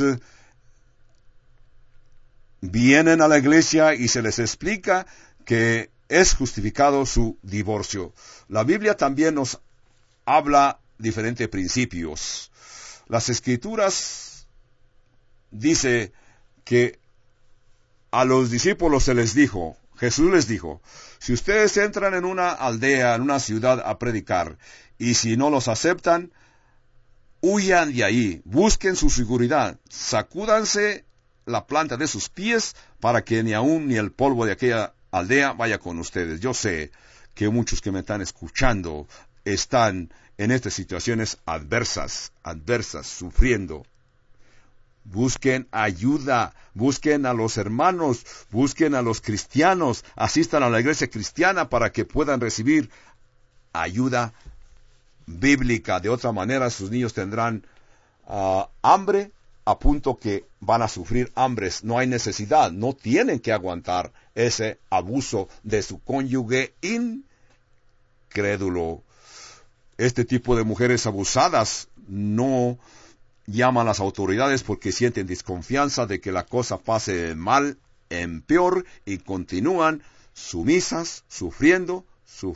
vienen a la iglesia y se les explica que es justificado su divorcio. La Biblia también nos habla diferentes principios. Las Escrituras dice que a los discípulos se les dijo, Jesús les dijo: si ustedes entran en una aldea, en una ciudad a predicar, y si no los aceptan, huyan de ahí, busquen su seguridad, sacúdanse la planta de sus pies para que ni aún ni el polvo de aquella aldea vaya con ustedes. Yo sé que muchos que me están escuchando están en estas situaciones adversas, sufriendo. Busquen ayuda, busquen a los hermanos, busquen a los cristianos, asistan a la iglesia cristiana para que puedan recibir ayuda bíblica. De otra manera, sus niños tendrán hambre, a punto que van a sufrir hambres. No hay necesidad, no tienen que aguantar ese abuso de su cónyuge incrédulo. Este tipo de mujeres abusadas no llaman a las autoridades porque sienten desconfianza de que la cosa pase de mal en peor y continúan sumisas, sufriendo.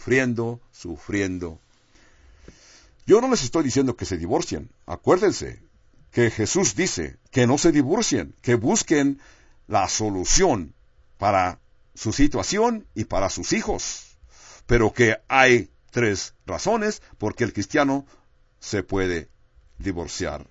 Yo no les estoy diciendo que se divorcien. Acuérdense que Jesús dice que no se divorcien, que busquen la solución para su situación y para sus hijos. Pero que hay 3 razones por que el cristiano se puede divorciar.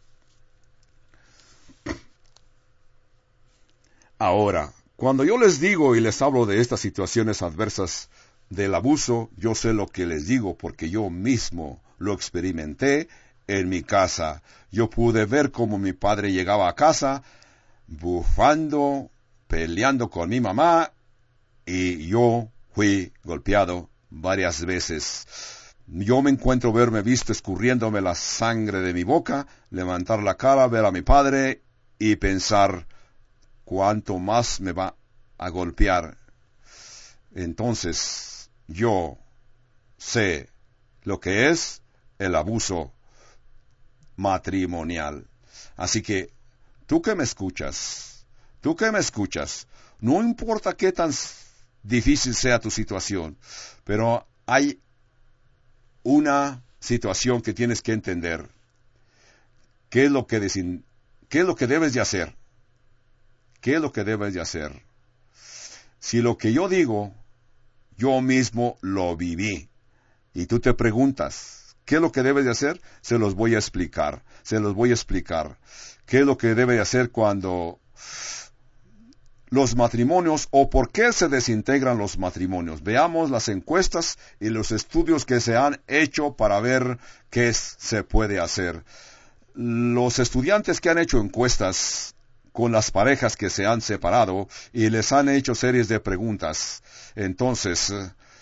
Ahora, cuando yo les digo y les hablo de estas situaciones adversas del abuso, yo sé lo que les digo porque yo mismo lo experimenté en mi casa. Yo pude ver cómo mi padre llegaba a casa bufando, peleando con mi mamá, y yo fui golpeado varias veces. Yo me encuentro verme visto escurriéndome la sangre de mi boca, levantar la cara, ver a mi padre y pensar, ¿cuánto más me va a golpear? Entonces, yo sé lo que es el abuso matrimonial. Así que, tú que me escuchas, no importa qué tan difícil sea tu situación, pero hay una situación que tienes que entender. ¿Qué es lo que debes de hacer? ¿Qué es lo que debes de hacer? Si lo que yo digo, yo mismo lo viví, y tú te preguntas, ¿qué es lo que debes de hacer? Se los voy a explicar. ¿Qué es lo que debe de hacer cuando los matrimonios, o por qué se desintegran los matrimonios? Veamos las encuestas y los estudios que se han hecho para ver qué se puede hacer. Los estudiantes que han hecho encuestas con las parejas que se han separado y les han hecho series de preguntas. Entonces,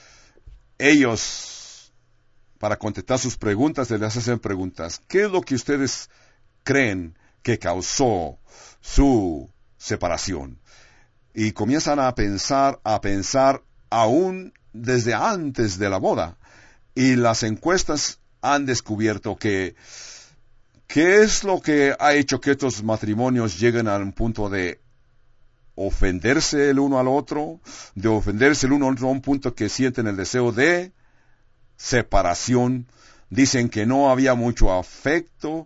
ellos, para contestar sus preguntas, les hacen preguntas. ¿Qué es lo que ustedes creen que causó su separación? Y comienzan a pensar aún desde antes de la boda. Y las encuestas han descubierto que ¿qué es lo que ha hecho que estos matrimonios lleguen a un punto de ofenderse el uno al otro? De ofenderse el uno al otro a un punto que sienten el deseo de separación. Dicen que no había mucho afecto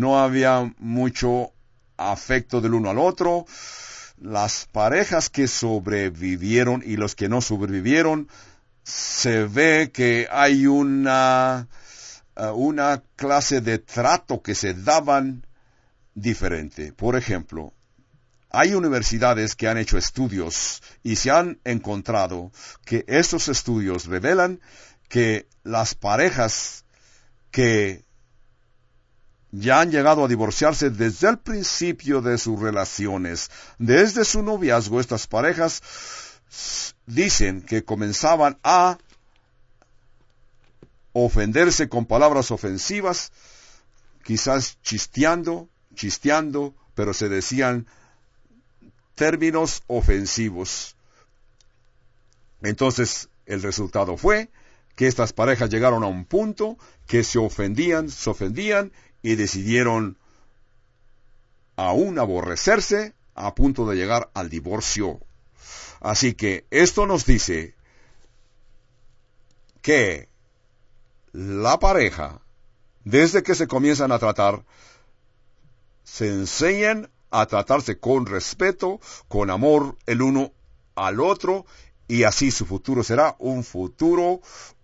del uno al otro. Las parejas que sobrevivieron y los que no sobrevivieron, se ve que hay una clase de trato que se daban diferente. Por ejemplo, hay universidades que han hecho estudios y se han encontrado que estos estudios revelan que las parejas que ya han llegado a divorciarse desde el principio de sus relaciones, desde su noviazgo, estas parejas dicen que comenzaban a ofenderse con palabras ofensivas, quizás chisteando, pero se decían términos ofensivos. Entonces, el resultado fue que estas parejas llegaron a un punto que se ofendían y decidieron aún aborrecerse a punto de llegar al divorcio. Así que esto nos dice que la pareja, desde que se comienzan a tratar, se enseñan a tratarse con respeto, con amor el uno al otro, y así su futuro será un futuro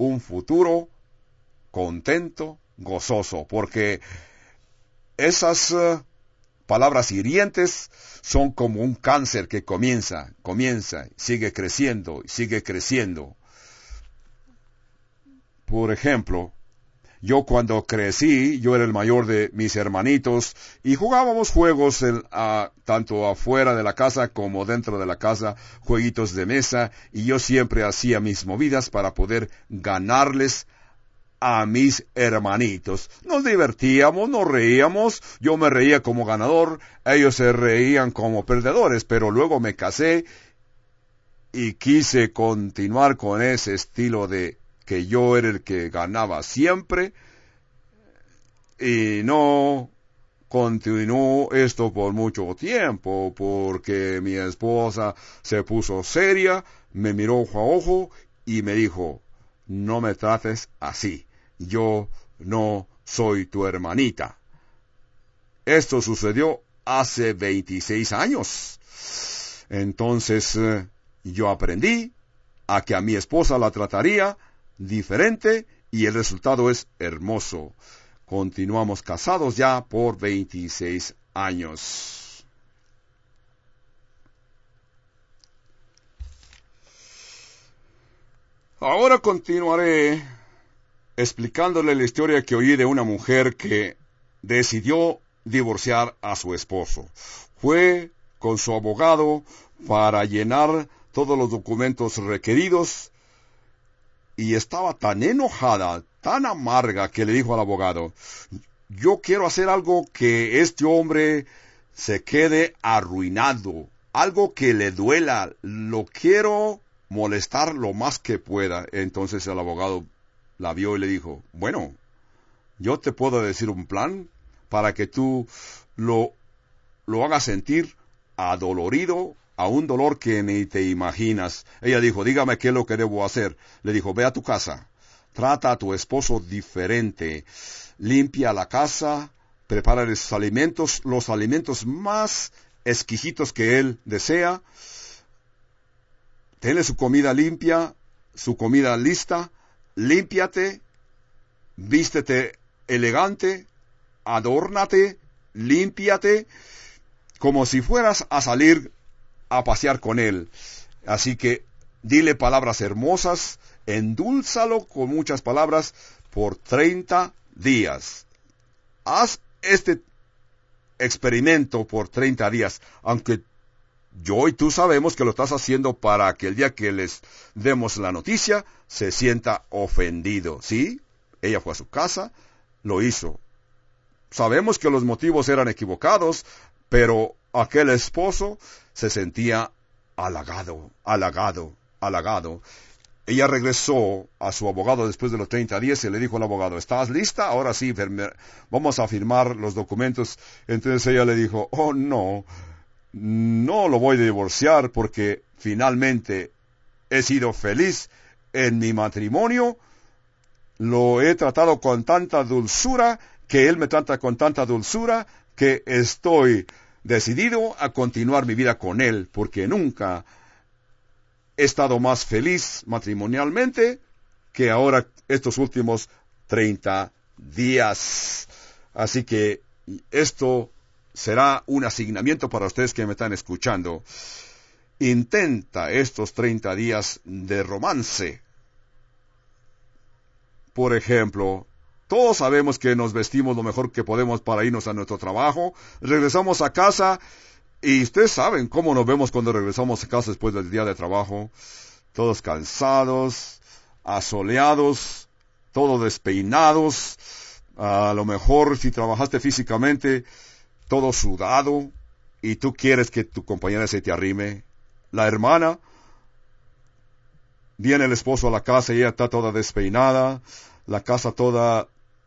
contento, gozoso, porque esas palabras hirientes son como un cáncer que comienza, sigue creciendo. Por ejemplo, yo cuando crecí, yo era el mayor de mis hermanitos y jugábamos juegos tanto afuera de la casa como dentro de la casa, jueguitos de mesa, y yo siempre hacía mis movidas para poder ganarles a mis hermanitos. Nos divertíamos, nos reíamos, yo me reía como ganador, ellos se reían como perdedores, pero luego me casé y quise continuar con ese estilo de que yo era el que ganaba siempre, y no continuó esto por mucho tiempo, porque mi esposa se puso seria, me miró ojo a ojo y me dijo: no me trates así, yo no soy tu hermanita. Esto sucedió hace 26 años. Entonces yo aprendí a que a mi esposa la trataría diferente y el resultado es hermoso. Continuamos casados ya por 26 años. Ahora continuaré explicándole la historia que oí de una mujer que decidió divorciar a su esposo. Fue con su abogado para llenar todos los documentos requeridos y estaba tan enojada, tan amarga, que le dijo al abogado: yo quiero hacer algo que este hombre se quede arruinado, algo que le duela, lo quiero molestar lo más que pueda. Entonces el abogado la vio y le dijo: bueno, yo te puedo decir un plan para que tú lo hagas sentir adolorido, a un dolor que ni te imaginas. Ella dijo: dígame qué es lo que debo hacer. Le dijo: ve a tu casa, trata a tu esposo diferente, limpia la casa, prepara los alimentos más exquisitos que él desea, tenle su comida limpia, su comida lista, límpiate, vístete elegante, adórnate, límpiate, como si fueras a salir a pasear con él. Así que dile palabras hermosas, endúlzalo con muchas palabras por 30 días. Haz este experimento por 30 días, aunque yo y tú sabemos que lo estás haciendo para que el día que les demos la noticia se sienta ofendido. ¿Sí? Ella fue a su casa, lo hizo. Sabemos que los motivos eran equivocados, pero aquel esposo se sentía halagado. Ella regresó a su abogado después de los 30 días y le dijo al abogado: ¿estás lista? Ahora sí, vamos a firmar los documentos. Entonces ella le dijo: oh, no lo voy a divorciar porque finalmente he sido feliz en mi matrimonio. Lo he tratado con tanta dulzura, que él me trata con tanta dulzura, que estoy decidido a continuar mi vida con él, porque nunca he estado más feliz matrimonialmente que ahora estos últimos 30 días. Así que esto será un asignamiento para ustedes que me están escuchando. Intenta estos 30 días de romance. Por ejemplo, todos sabemos que nos vestimos lo mejor que podemos para irnos a nuestro trabajo. Regresamos a casa y ustedes saben cómo nos vemos cuando regresamos a casa después del día de trabajo. Todos cansados, asoleados, todos despeinados. A lo mejor si trabajaste físicamente, todo sudado, y tú quieres que tu compañera se te arrime. La hermana, viene el esposo a la casa y ella está toda despeinada, la casa toda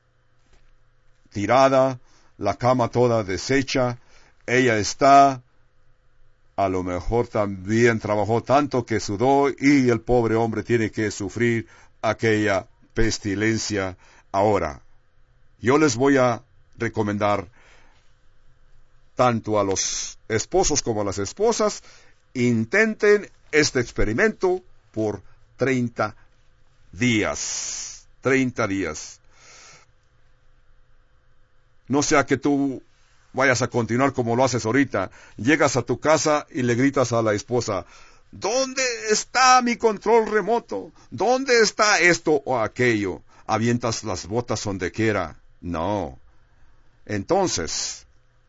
tirada, la cama toda deshecha. Ella está, a lo mejor también trabajó tanto que sudó, y el pobre hombre tiene que sufrir aquella pestilencia. Ahora, yo les voy a recomendar, tanto a los esposos como a las esposas, intenten este experimento por 30 días. 30 días. No sea que tú vayas a continuar como lo haces ahorita. Llegas a tu casa y le gritas a la esposa: ¿dónde está mi control remoto? ¿Dónde está esto o aquello? Avientas las botas donde quiera. No. Entonces,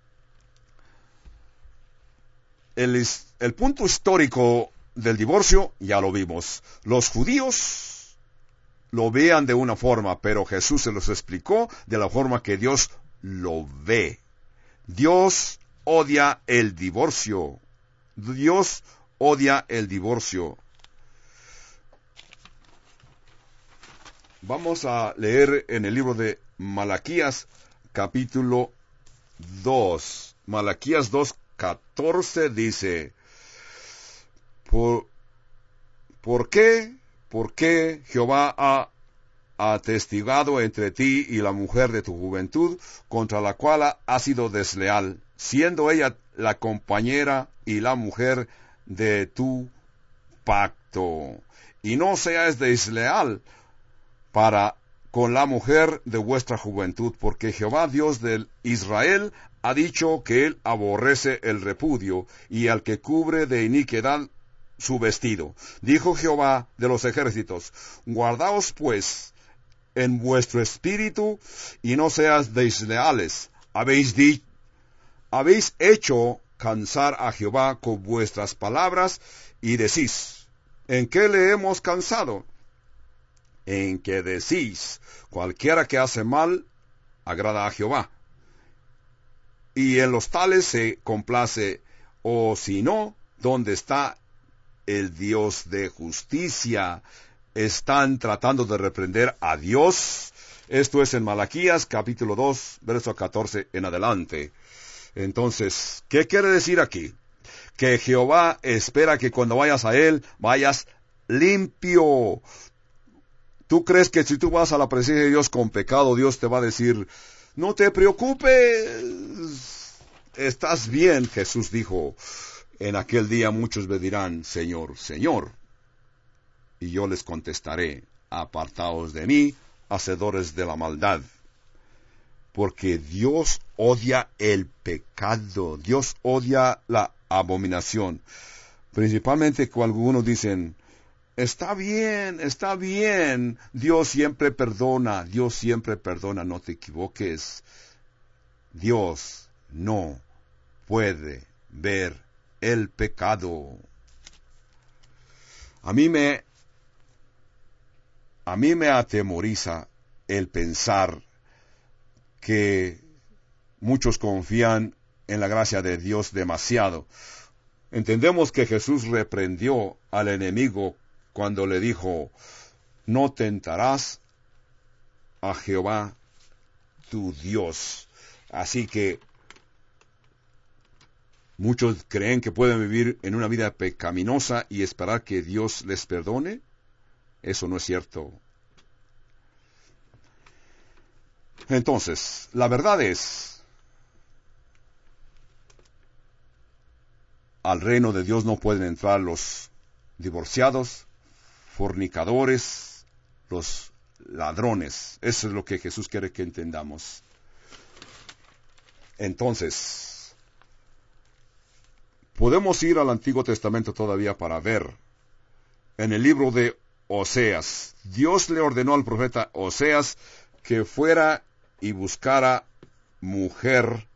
el punto histórico del divorcio ya lo vimos. Los judíos lo vean de una forma, pero Jesús se los explicó de la forma que Dios lo ve. Dios odia el divorcio. Dios odia el divorcio. Vamos a leer en el libro de Malaquías, capítulo 2. Malaquías 2:14 dice: ¿Por qué Jehová ha atestigado entre ti y la mujer de tu juventud, contra la cual has sido desleal, siendo ella la compañera y la mujer de tu pacto? Y no seas desleal para con la mujer de vuestra juventud, porque Jehová Dios de Israel ha dicho que él aborrece el repudio y al que cubre de iniquidad su vestido. Dijo Jehová de los ejércitos: guardaos pues en vuestro espíritu y no seas desleales. Habéis hecho cansar a Jehová con vuestras palabras y decís: ¿en qué le hemos cansado? En que decís: cualquiera que hace mal agrada a Jehová, y en los tales se complace. O si no, ¿dónde está el Dios de justicia? Están tratando de reprender a Dios. Esto es en Malaquías capítulo 2, verso 14 en adelante. Entonces, ¿qué quiere decir aquí? Que Jehová espera que cuando vayas a Él, vayas limpio. ¿Tú crees que si tú vas a la presencia de Dios con pecado, Dios te va a decir: no te preocupes, estás bien? Jesús dijo: en aquel día muchos me dirán: Señor, Señor. Y yo les contestaré: apartaos de mí, hacedores de la maldad. Porque Dios odia el pecado, Dios odia la abominación. Principalmente cuando algunos dicen: está bien, Dios siempre perdona, no te equivoques. Dios no puede ver el pecado. A mí me atemoriza el pensar que muchos confían en la gracia de Dios demasiado. Entendemos que Jesús reprendió al enemigo cuando le dijo: no tentarás a Jehová tu Dios. Así que muchos creen que pueden vivir en una vida pecaminosa y esperar que Dios les perdone. Eso no es cierto. Entonces, la verdad es, al reino de Dios no pueden entrar los divorciados, fornicadores, los ladrones. Eso es lo que Jesús quiere que entendamos. Entonces, podemos ir al Antiguo Testamento todavía para ver. En el libro de Oseas, Dios le ordenó al profeta Oseas que fuera y buscara mujer.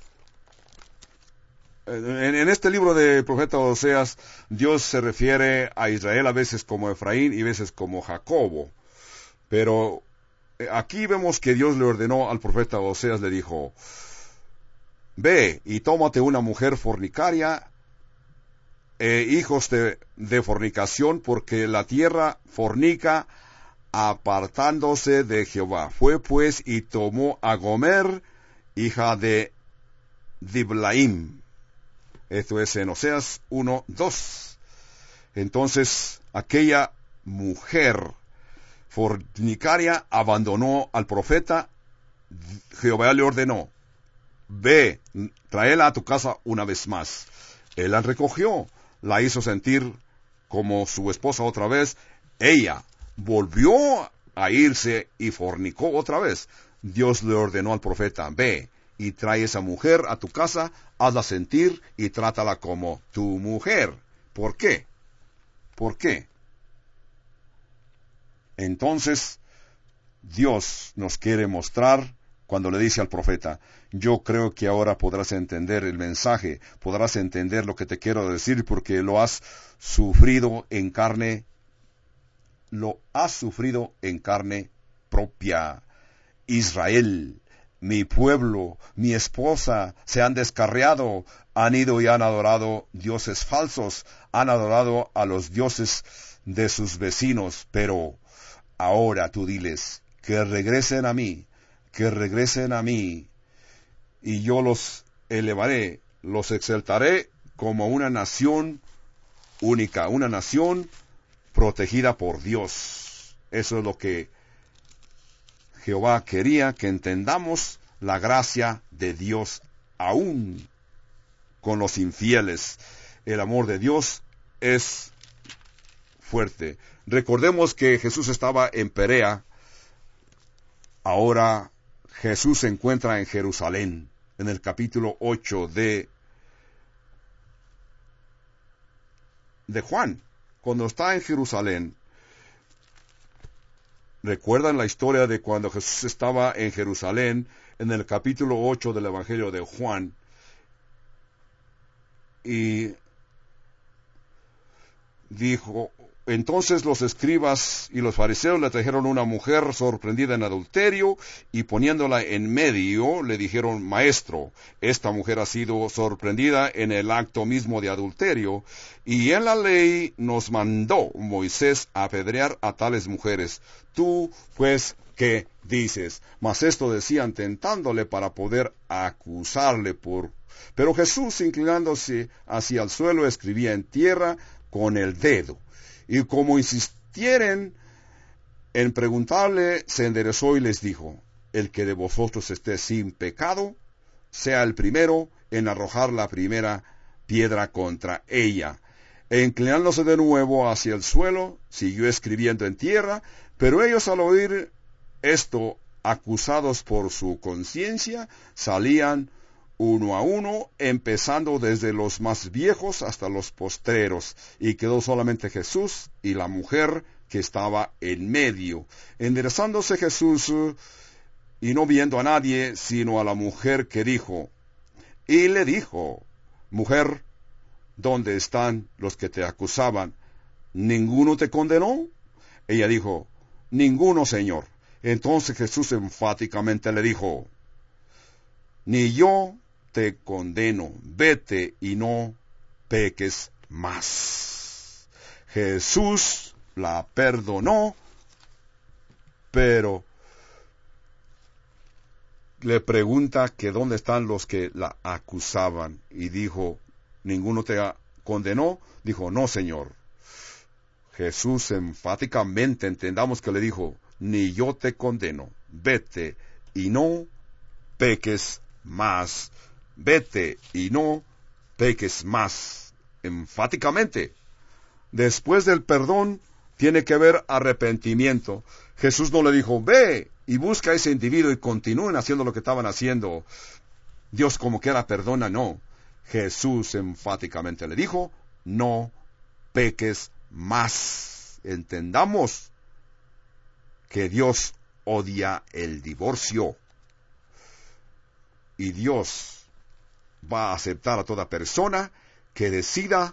En este libro del profeta Oseas, Dios se refiere a Israel a veces como Efraín y a veces como Jacobo. Pero aquí vemos que Dios le ordenó al profeta Oseas, le dijo: ve y tómate una mujer fornicaria, hijos de fornicación, porque la tierra fornica apartándose de Jehová. Fue pues y tomó a Gomer, hija de Diblaim. Esto es en Oseas 1:2. Entonces, aquella mujer fornicaria abandonó al profeta. Jehová le ordenó: ve, tráela a tu casa una vez más. Él la recogió, la hizo sentir como su esposa otra vez. Ella volvió a irse y fornicó otra vez. Dios le ordenó al profeta: ve y trae esa mujer a tu casa, hazla sentir y trátala como tu mujer. ¿Por qué? ¿Por qué? Entonces, Dios nos quiere mostrar cuando le dice al profeta: yo creo que ahora podrás entender el mensaje, podrás entender lo que te quiero decir, porque lo has sufrido en carne lo has sufrido en carne propia. Israel, mi pueblo, mi esposa, se han descarriado, han ido y han adorado dioses falsos, han adorado a los dioses de sus vecinos, pero ahora tú diles, que regresen a mí, y yo los elevaré, los exaltaré como una nación única, una nación protegida por Dios. Eso es lo que Jehová quería, que entendamos la gracia de Dios aún con los infieles. El amor de Dios es fuerte. Recordemos que Jesús estaba en Perea. Ahora Jesús se encuentra en Jerusalén, en el capítulo 8 de Juan. Cuando está en Jerusalén, ¿recuerdan la historia de cuando Jesús estaba en Jerusalén en el capítulo 8 del Evangelio de Juan? Y dijo, entonces los escribas y los fariseos le trajeron una mujer sorprendida en adulterio, y poniéndola en medio, le dijeron, Maestro, esta mujer ha sido sorprendida en el acto mismo de adulterio, y en la ley nos mandó Moisés a apedrear a tales mujeres. Tú, pues, ¿qué dices? Mas esto decían tentándole para poder acusarle Pero Jesús, inclinándose hacia el suelo, escribía en tierra con el dedo. Y como insistieren en preguntarle, se enderezó y les dijo, el que de vosotros esté sin pecado, sea el primero en arrojar la primera piedra contra ella. E inclinándose de nuevo hacia el suelo, siguió escribiendo en tierra, pero ellos al oír esto, acusados por su conciencia, salían uno a uno, empezando desde los más viejos hasta los postreros, y quedó solamente Jesús y la mujer que estaba en medio. Enderezándose Jesús, y no viendo a nadie, sino a la mujer que dijo, y le dijo, Mujer, ¿dónde están los que te acusaban? ¿Ninguno te condenó? Ella dijo, Ninguno, Señor. Entonces Jesús enfáticamente le dijo, Ni yo te condeno, vete y no peques más. Jesús la perdonó, pero le pregunta que dónde están los que la acusaban, y dijo, ¿ninguno te condenó? Dijo, no, Señor. Jesús enfáticamente, entendamos que le dijo, ni yo te condeno, vete y no peques más. Vete y no peques más. Enfáticamente. Después del perdón tiene que haber arrepentimiento. Jesús no le dijo, ve y busca a ese individuo y continúen haciendo lo que estaban haciendo. Dios como quiera perdona, no. Jesús enfáticamente le dijo, no peques más. Entendamos que Dios odia el divorcio. Y Dios va a aceptar a toda persona que decida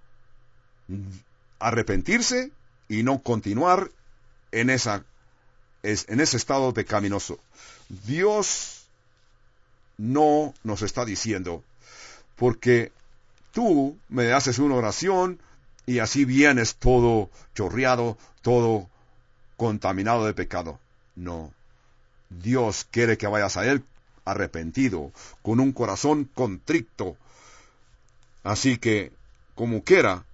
arrepentirse y no continuar en ese estado pecaminoso. Dios no nos está diciendo, porque tú me haces una oración y así vienes todo chorreado, todo contaminado de pecado. No. Dios quiere que vayas a Él arrepentido, con un corazón contrito. Así que, como quiera,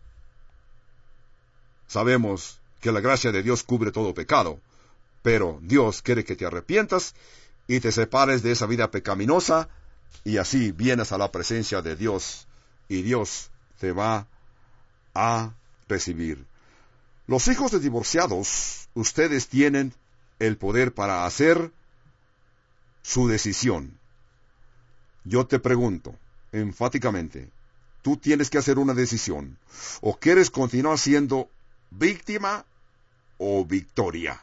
sabemos que la gracia de Dios cubre todo pecado, pero Dios quiere que te arrepientas y te separes de esa vida pecaminosa, y así vienes a la presencia de Dios, y Dios te va a recibir. Los hijos de divorciados, ustedes tienen el poder para hacer su decisión. Yo te pregunto, enfáticamente, tú tienes que hacer una decisión. ¿O quieres continuar siendo víctima o victoria?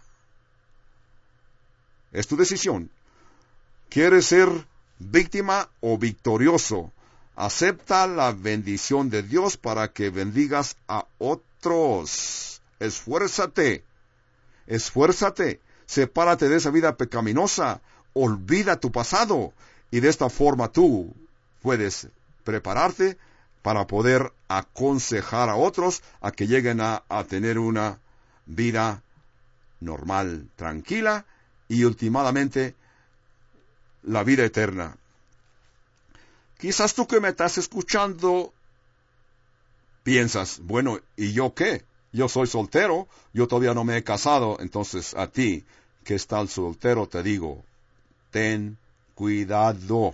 Es tu decisión. ¿Quieres ser víctima o victorioso? Acepta la bendición de Dios para que bendigas a otros. Esfuérzate Esfuérzate, sepárate de esa vida pecaminosa, olvida tu pasado, y de esta forma tú puedes prepararte para poder aconsejar a otros a que lleguen a tener una vida normal, tranquila, y últimamente la vida eterna. Quizás tú que me estás escuchando piensas, bueno, ¿y yo qué? Yo soy soltero, yo todavía no me he casado. Entonces a ti que estás soltero te digo, ten cuidado,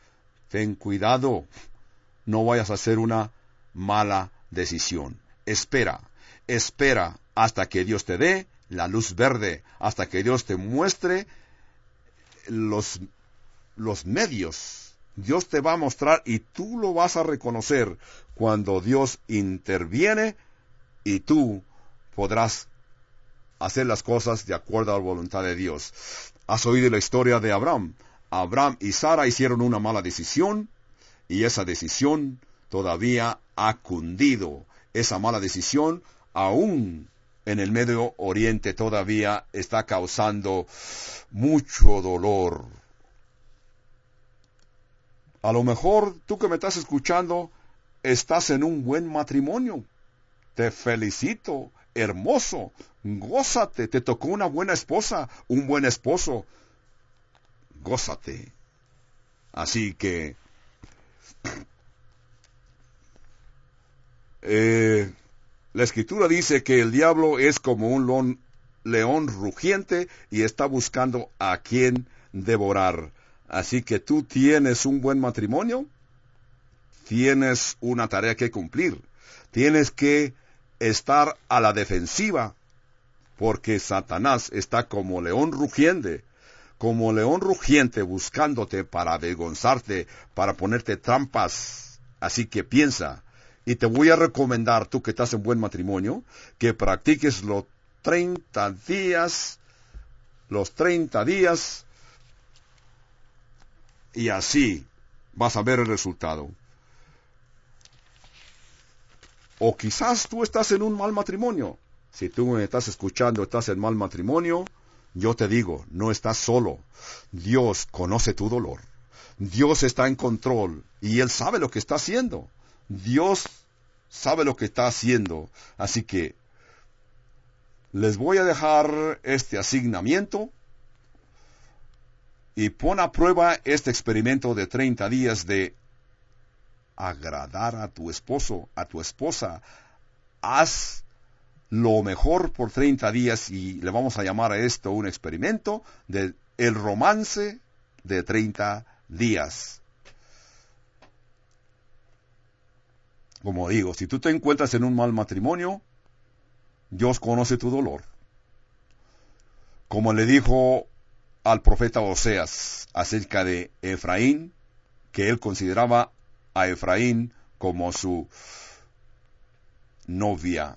no vayas a hacer una mala decisión. Espera hasta que Dios te dé la luz verde, hasta que Dios te muestre los medios. Dios te va a mostrar y tú lo vas a reconocer cuando Dios interviene, y tú podrás hacer las cosas de acuerdo a la voluntad de Dios. ¿Has oído la historia de Abraham? Abraham y Sara hicieron una mala decisión, y esa decisión todavía ha cundido. Esa mala decisión, aún en el Medio Oriente, todavía está causando mucho dolor. A lo mejor tú que me estás escuchando estás en un buen matrimonio. Te felicito, hermoso, gózate, te tocó una buena esposa, un buen esposo, gózate. Así que la Escritura dice que el diablo es como un león rugiente y está buscando a quien devorar. Así que tú tienes un buen matrimonio, tienes una tarea que cumplir, tienes que estar a la defensiva, porque Satanás está como león rugiente buscándote para avergonzarte, para ponerte trampas. Así que piensa, y te voy a recomendar, tú que estás en buen matrimonio, que practiques los 30 días, y así vas a ver el resultado. O quizás tú estás en un mal matrimonio. Si tú me estás escuchando, estás en mal matrimonio, yo te digo, no estás solo. Dios conoce tu dolor. Dios está en control y Él sabe lo que está haciendo. Dios sabe lo que está haciendo. Así que les voy a dejar este asignamiento y pon a prueba este experimento de 30 días de agradar a tu esposo, a tu esposa. Haz lo mejor por 30 días y le vamos a llamar a esto un experimento de el romance de 30 días. Como digo, si tú te encuentras en un mal matrimonio, Dios conoce tu dolor. Como le dijo al profeta Oseas acerca de Efraín, que él consideraba a Efraín como su novia.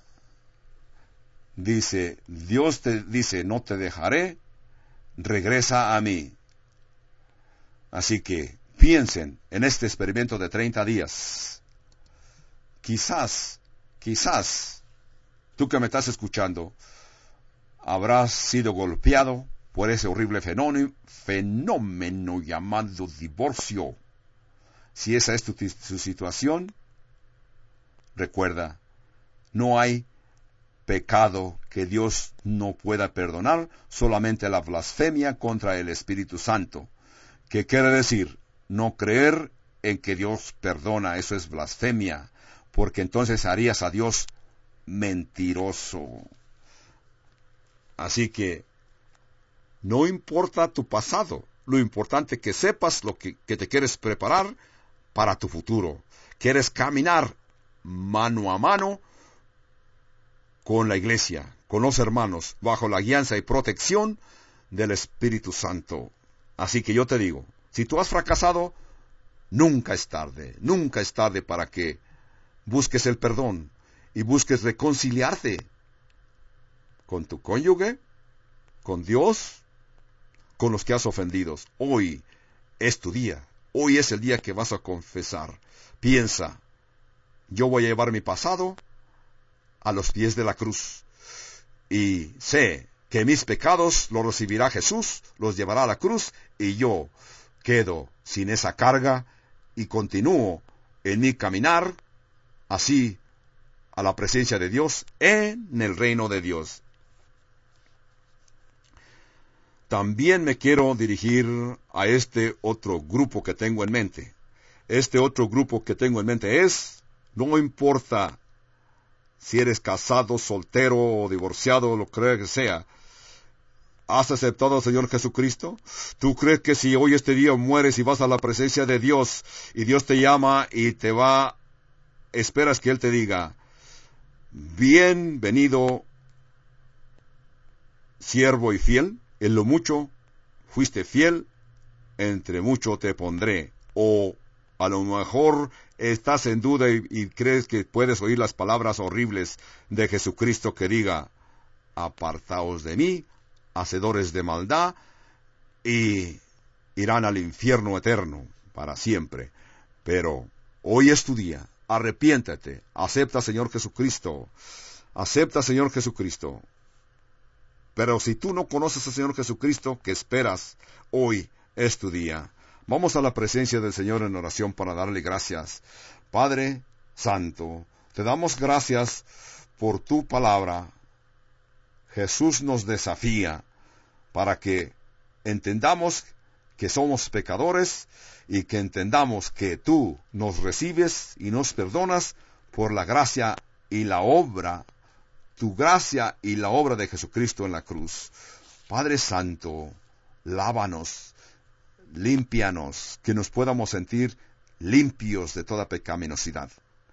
Dice, Dios te dice, no te dejaré, regresa a mí. Así que piensen en este experimento de 30 días. Quizás, tú que me estás escuchando, habrás sido golpeado por ese horrible fenómeno llamado divorcio. Si esa es tu situación, recuerda, no hay pecado que Dios no pueda perdonar, solamente la blasfemia contra el Espíritu Santo. ¿Qué quiere decir? No creer en que Dios perdona, eso es blasfemia, porque entonces harías a Dios mentiroso. Así que no importa tu pasado, lo importante es que sepas lo que te quieres preparar para tu futuro. Quieres caminar mano a mano con la iglesia, con los hermanos, bajo la guianza y protección del Espíritu Santo. Así que yo te digo, si tú has fracasado, nunca es tarde para que busques el perdón y busques reconciliarte con tu cónyuge, con Dios, con los que has ofendido. Hoy es tu día, hoy es el día que vas a confesar. Piensa, yo voy a llevar mi pasado a los pies de la cruz y sé que mis pecados los recibirá Jesús, los llevará a la cruz, y yo quedo sin esa carga y continúo en mi caminar así a la presencia de Dios en el reino de Dios. También me quiero dirigir a este otro grupo que tengo en mente. Este otro grupo que tengo en mente es, no importa si eres casado, soltero o divorciado, lo que sea, ¿has aceptado al Señor Jesucristo? ¿Tú crees que si hoy este día mueres y vas a la presencia de Dios y Dios te llama y esperas que Él te diga, bienvenido, siervo y fiel, en lo mucho fuiste fiel, entre mucho te pondré? O a lo mejor estás en duda y crees que puedes oír las palabras horribles de Jesucristo que diga, apartaos de mí, hacedores de maldad, y irán al infierno eterno para siempre. Pero hoy es tu día, arrepiéntete, acepta al Señor Jesucristo, acepta al Señor Jesucristo. Pero si tú no conoces al Señor Jesucristo, ¿qué esperas? Hoy es tu día. Vamos a la presencia del Señor en oración para darle gracias. Padre Santo, te damos gracias por tu palabra. Jesús nos desafía para que entendamos que somos pecadores y que entendamos que tú nos recibes y nos perdonas por la gracia y la obra, tu gracia y la obra de Jesucristo en la cruz. Padre Santo, lávanos, límpianos, que nos podamos sentir limpios de toda pecaminosidad.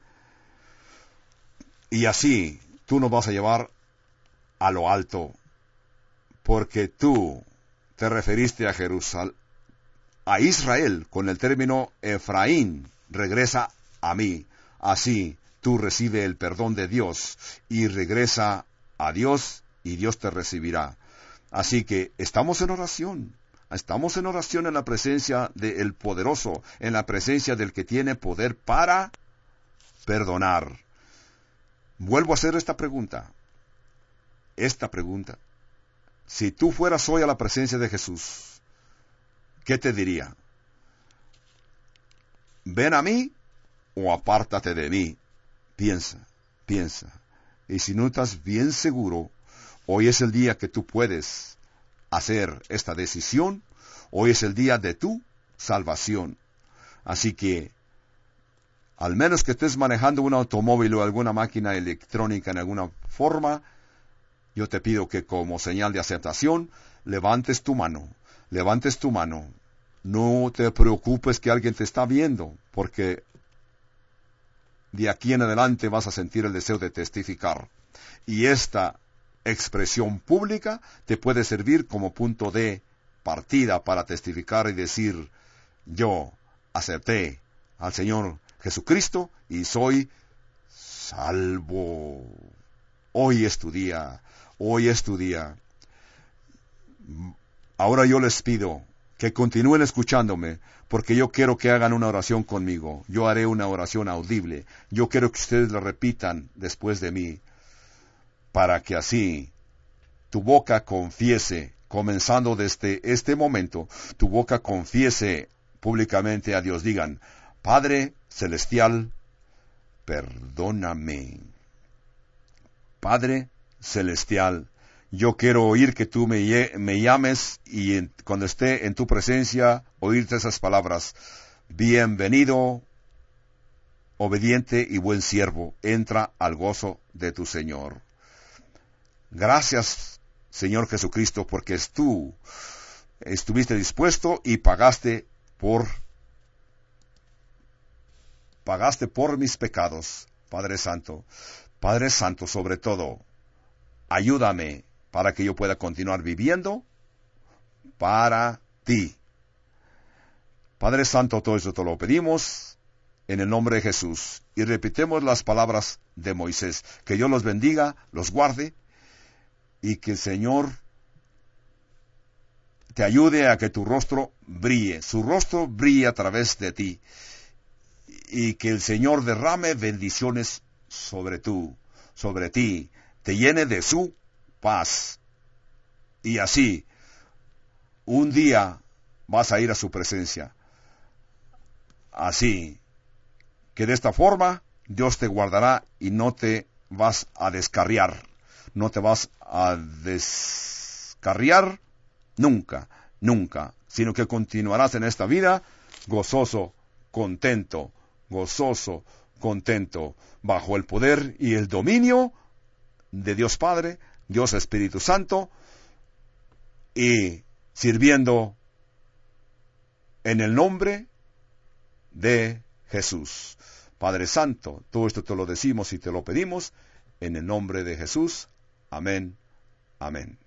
Y así tú nos vas a llevar a lo alto, porque tú te referiste a Jerusalén, a Israel, con el término Efraín, regresa a mí. Así tú recibe el perdón de Dios y regresa a Dios y Dios te recibirá. Así que estamos en oración en la presencia del Poderoso, en la presencia del que tiene poder para perdonar. Vuelvo a hacer esta pregunta. Si tú fueras hoy a la presencia de Jesús, ¿qué te diría? ¿Ven a mí o apártate de mí? Piensa. Y si no estás bien seguro, hoy es el día que tú puedes hacer esta decisión. Hoy es el día de tu salvación. Así que, al menos que estés manejando un automóvil o alguna máquina electrónica en alguna forma, yo te pido que como señal de aceptación, levantes tu mano. No te preocupes que alguien te está viendo, porque de aquí en adelante vas a sentir el deseo de testificar. Y esta expresión pública te puede servir como punto de partida para testificar y decir, yo acepté al Señor Jesucristo y soy salvo. Hoy es tu día. Ahora yo les pido que continúen escuchándome, porque yo quiero que hagan una oración conmigo. Yo haré una oración audible. Yo quiero que ustedes la repitan después de mí, para que así tu boca confiese, comenzando desde este momento, tu boca confiese públicamente a Dios. Digan, Padre Celestial, perdóname. Padre Celestial, yo quiero oír que tú me llames y cuando esté en tu presencia, oírte esas palabras. Bienvenido, obediente y buen siervo, entra al gozo de tu Señor. Gracias, Señor Jesucristo, porque tú estuviste dispuesto y pagaste por mis pecados, Padre Santo. Padre Santo, sobre todo, ayúdame para que yo pueda continuar viviendo para ti. Padre Santo, todo eso te lo pedimos en el nombre de Jesús. Y repitemos las palabras de Moisés. Que Dios los bendiga, los guarde, y que el Señor te ayude a que tu rostro brille. Su rostro brille a través de ti. Y que el Señor derrame bendiciones sobre ti, te llene de su paz Y así, un día vas a ir a su presencia. Así que de esta forma Dios te guardará y no te vas a descarriar. No te vas a descarriar nunca, nunca, sino que continuarás en esta vida gozoso, contento, bajo el poder y el dominio de Dios Padre, Dios Espíritu Santo, y sirviendo en el nombre de Jesús. Padre Santo, todo esto te lo decimos y te lo pedimos en el nombre de Jesús. Amén. Amén.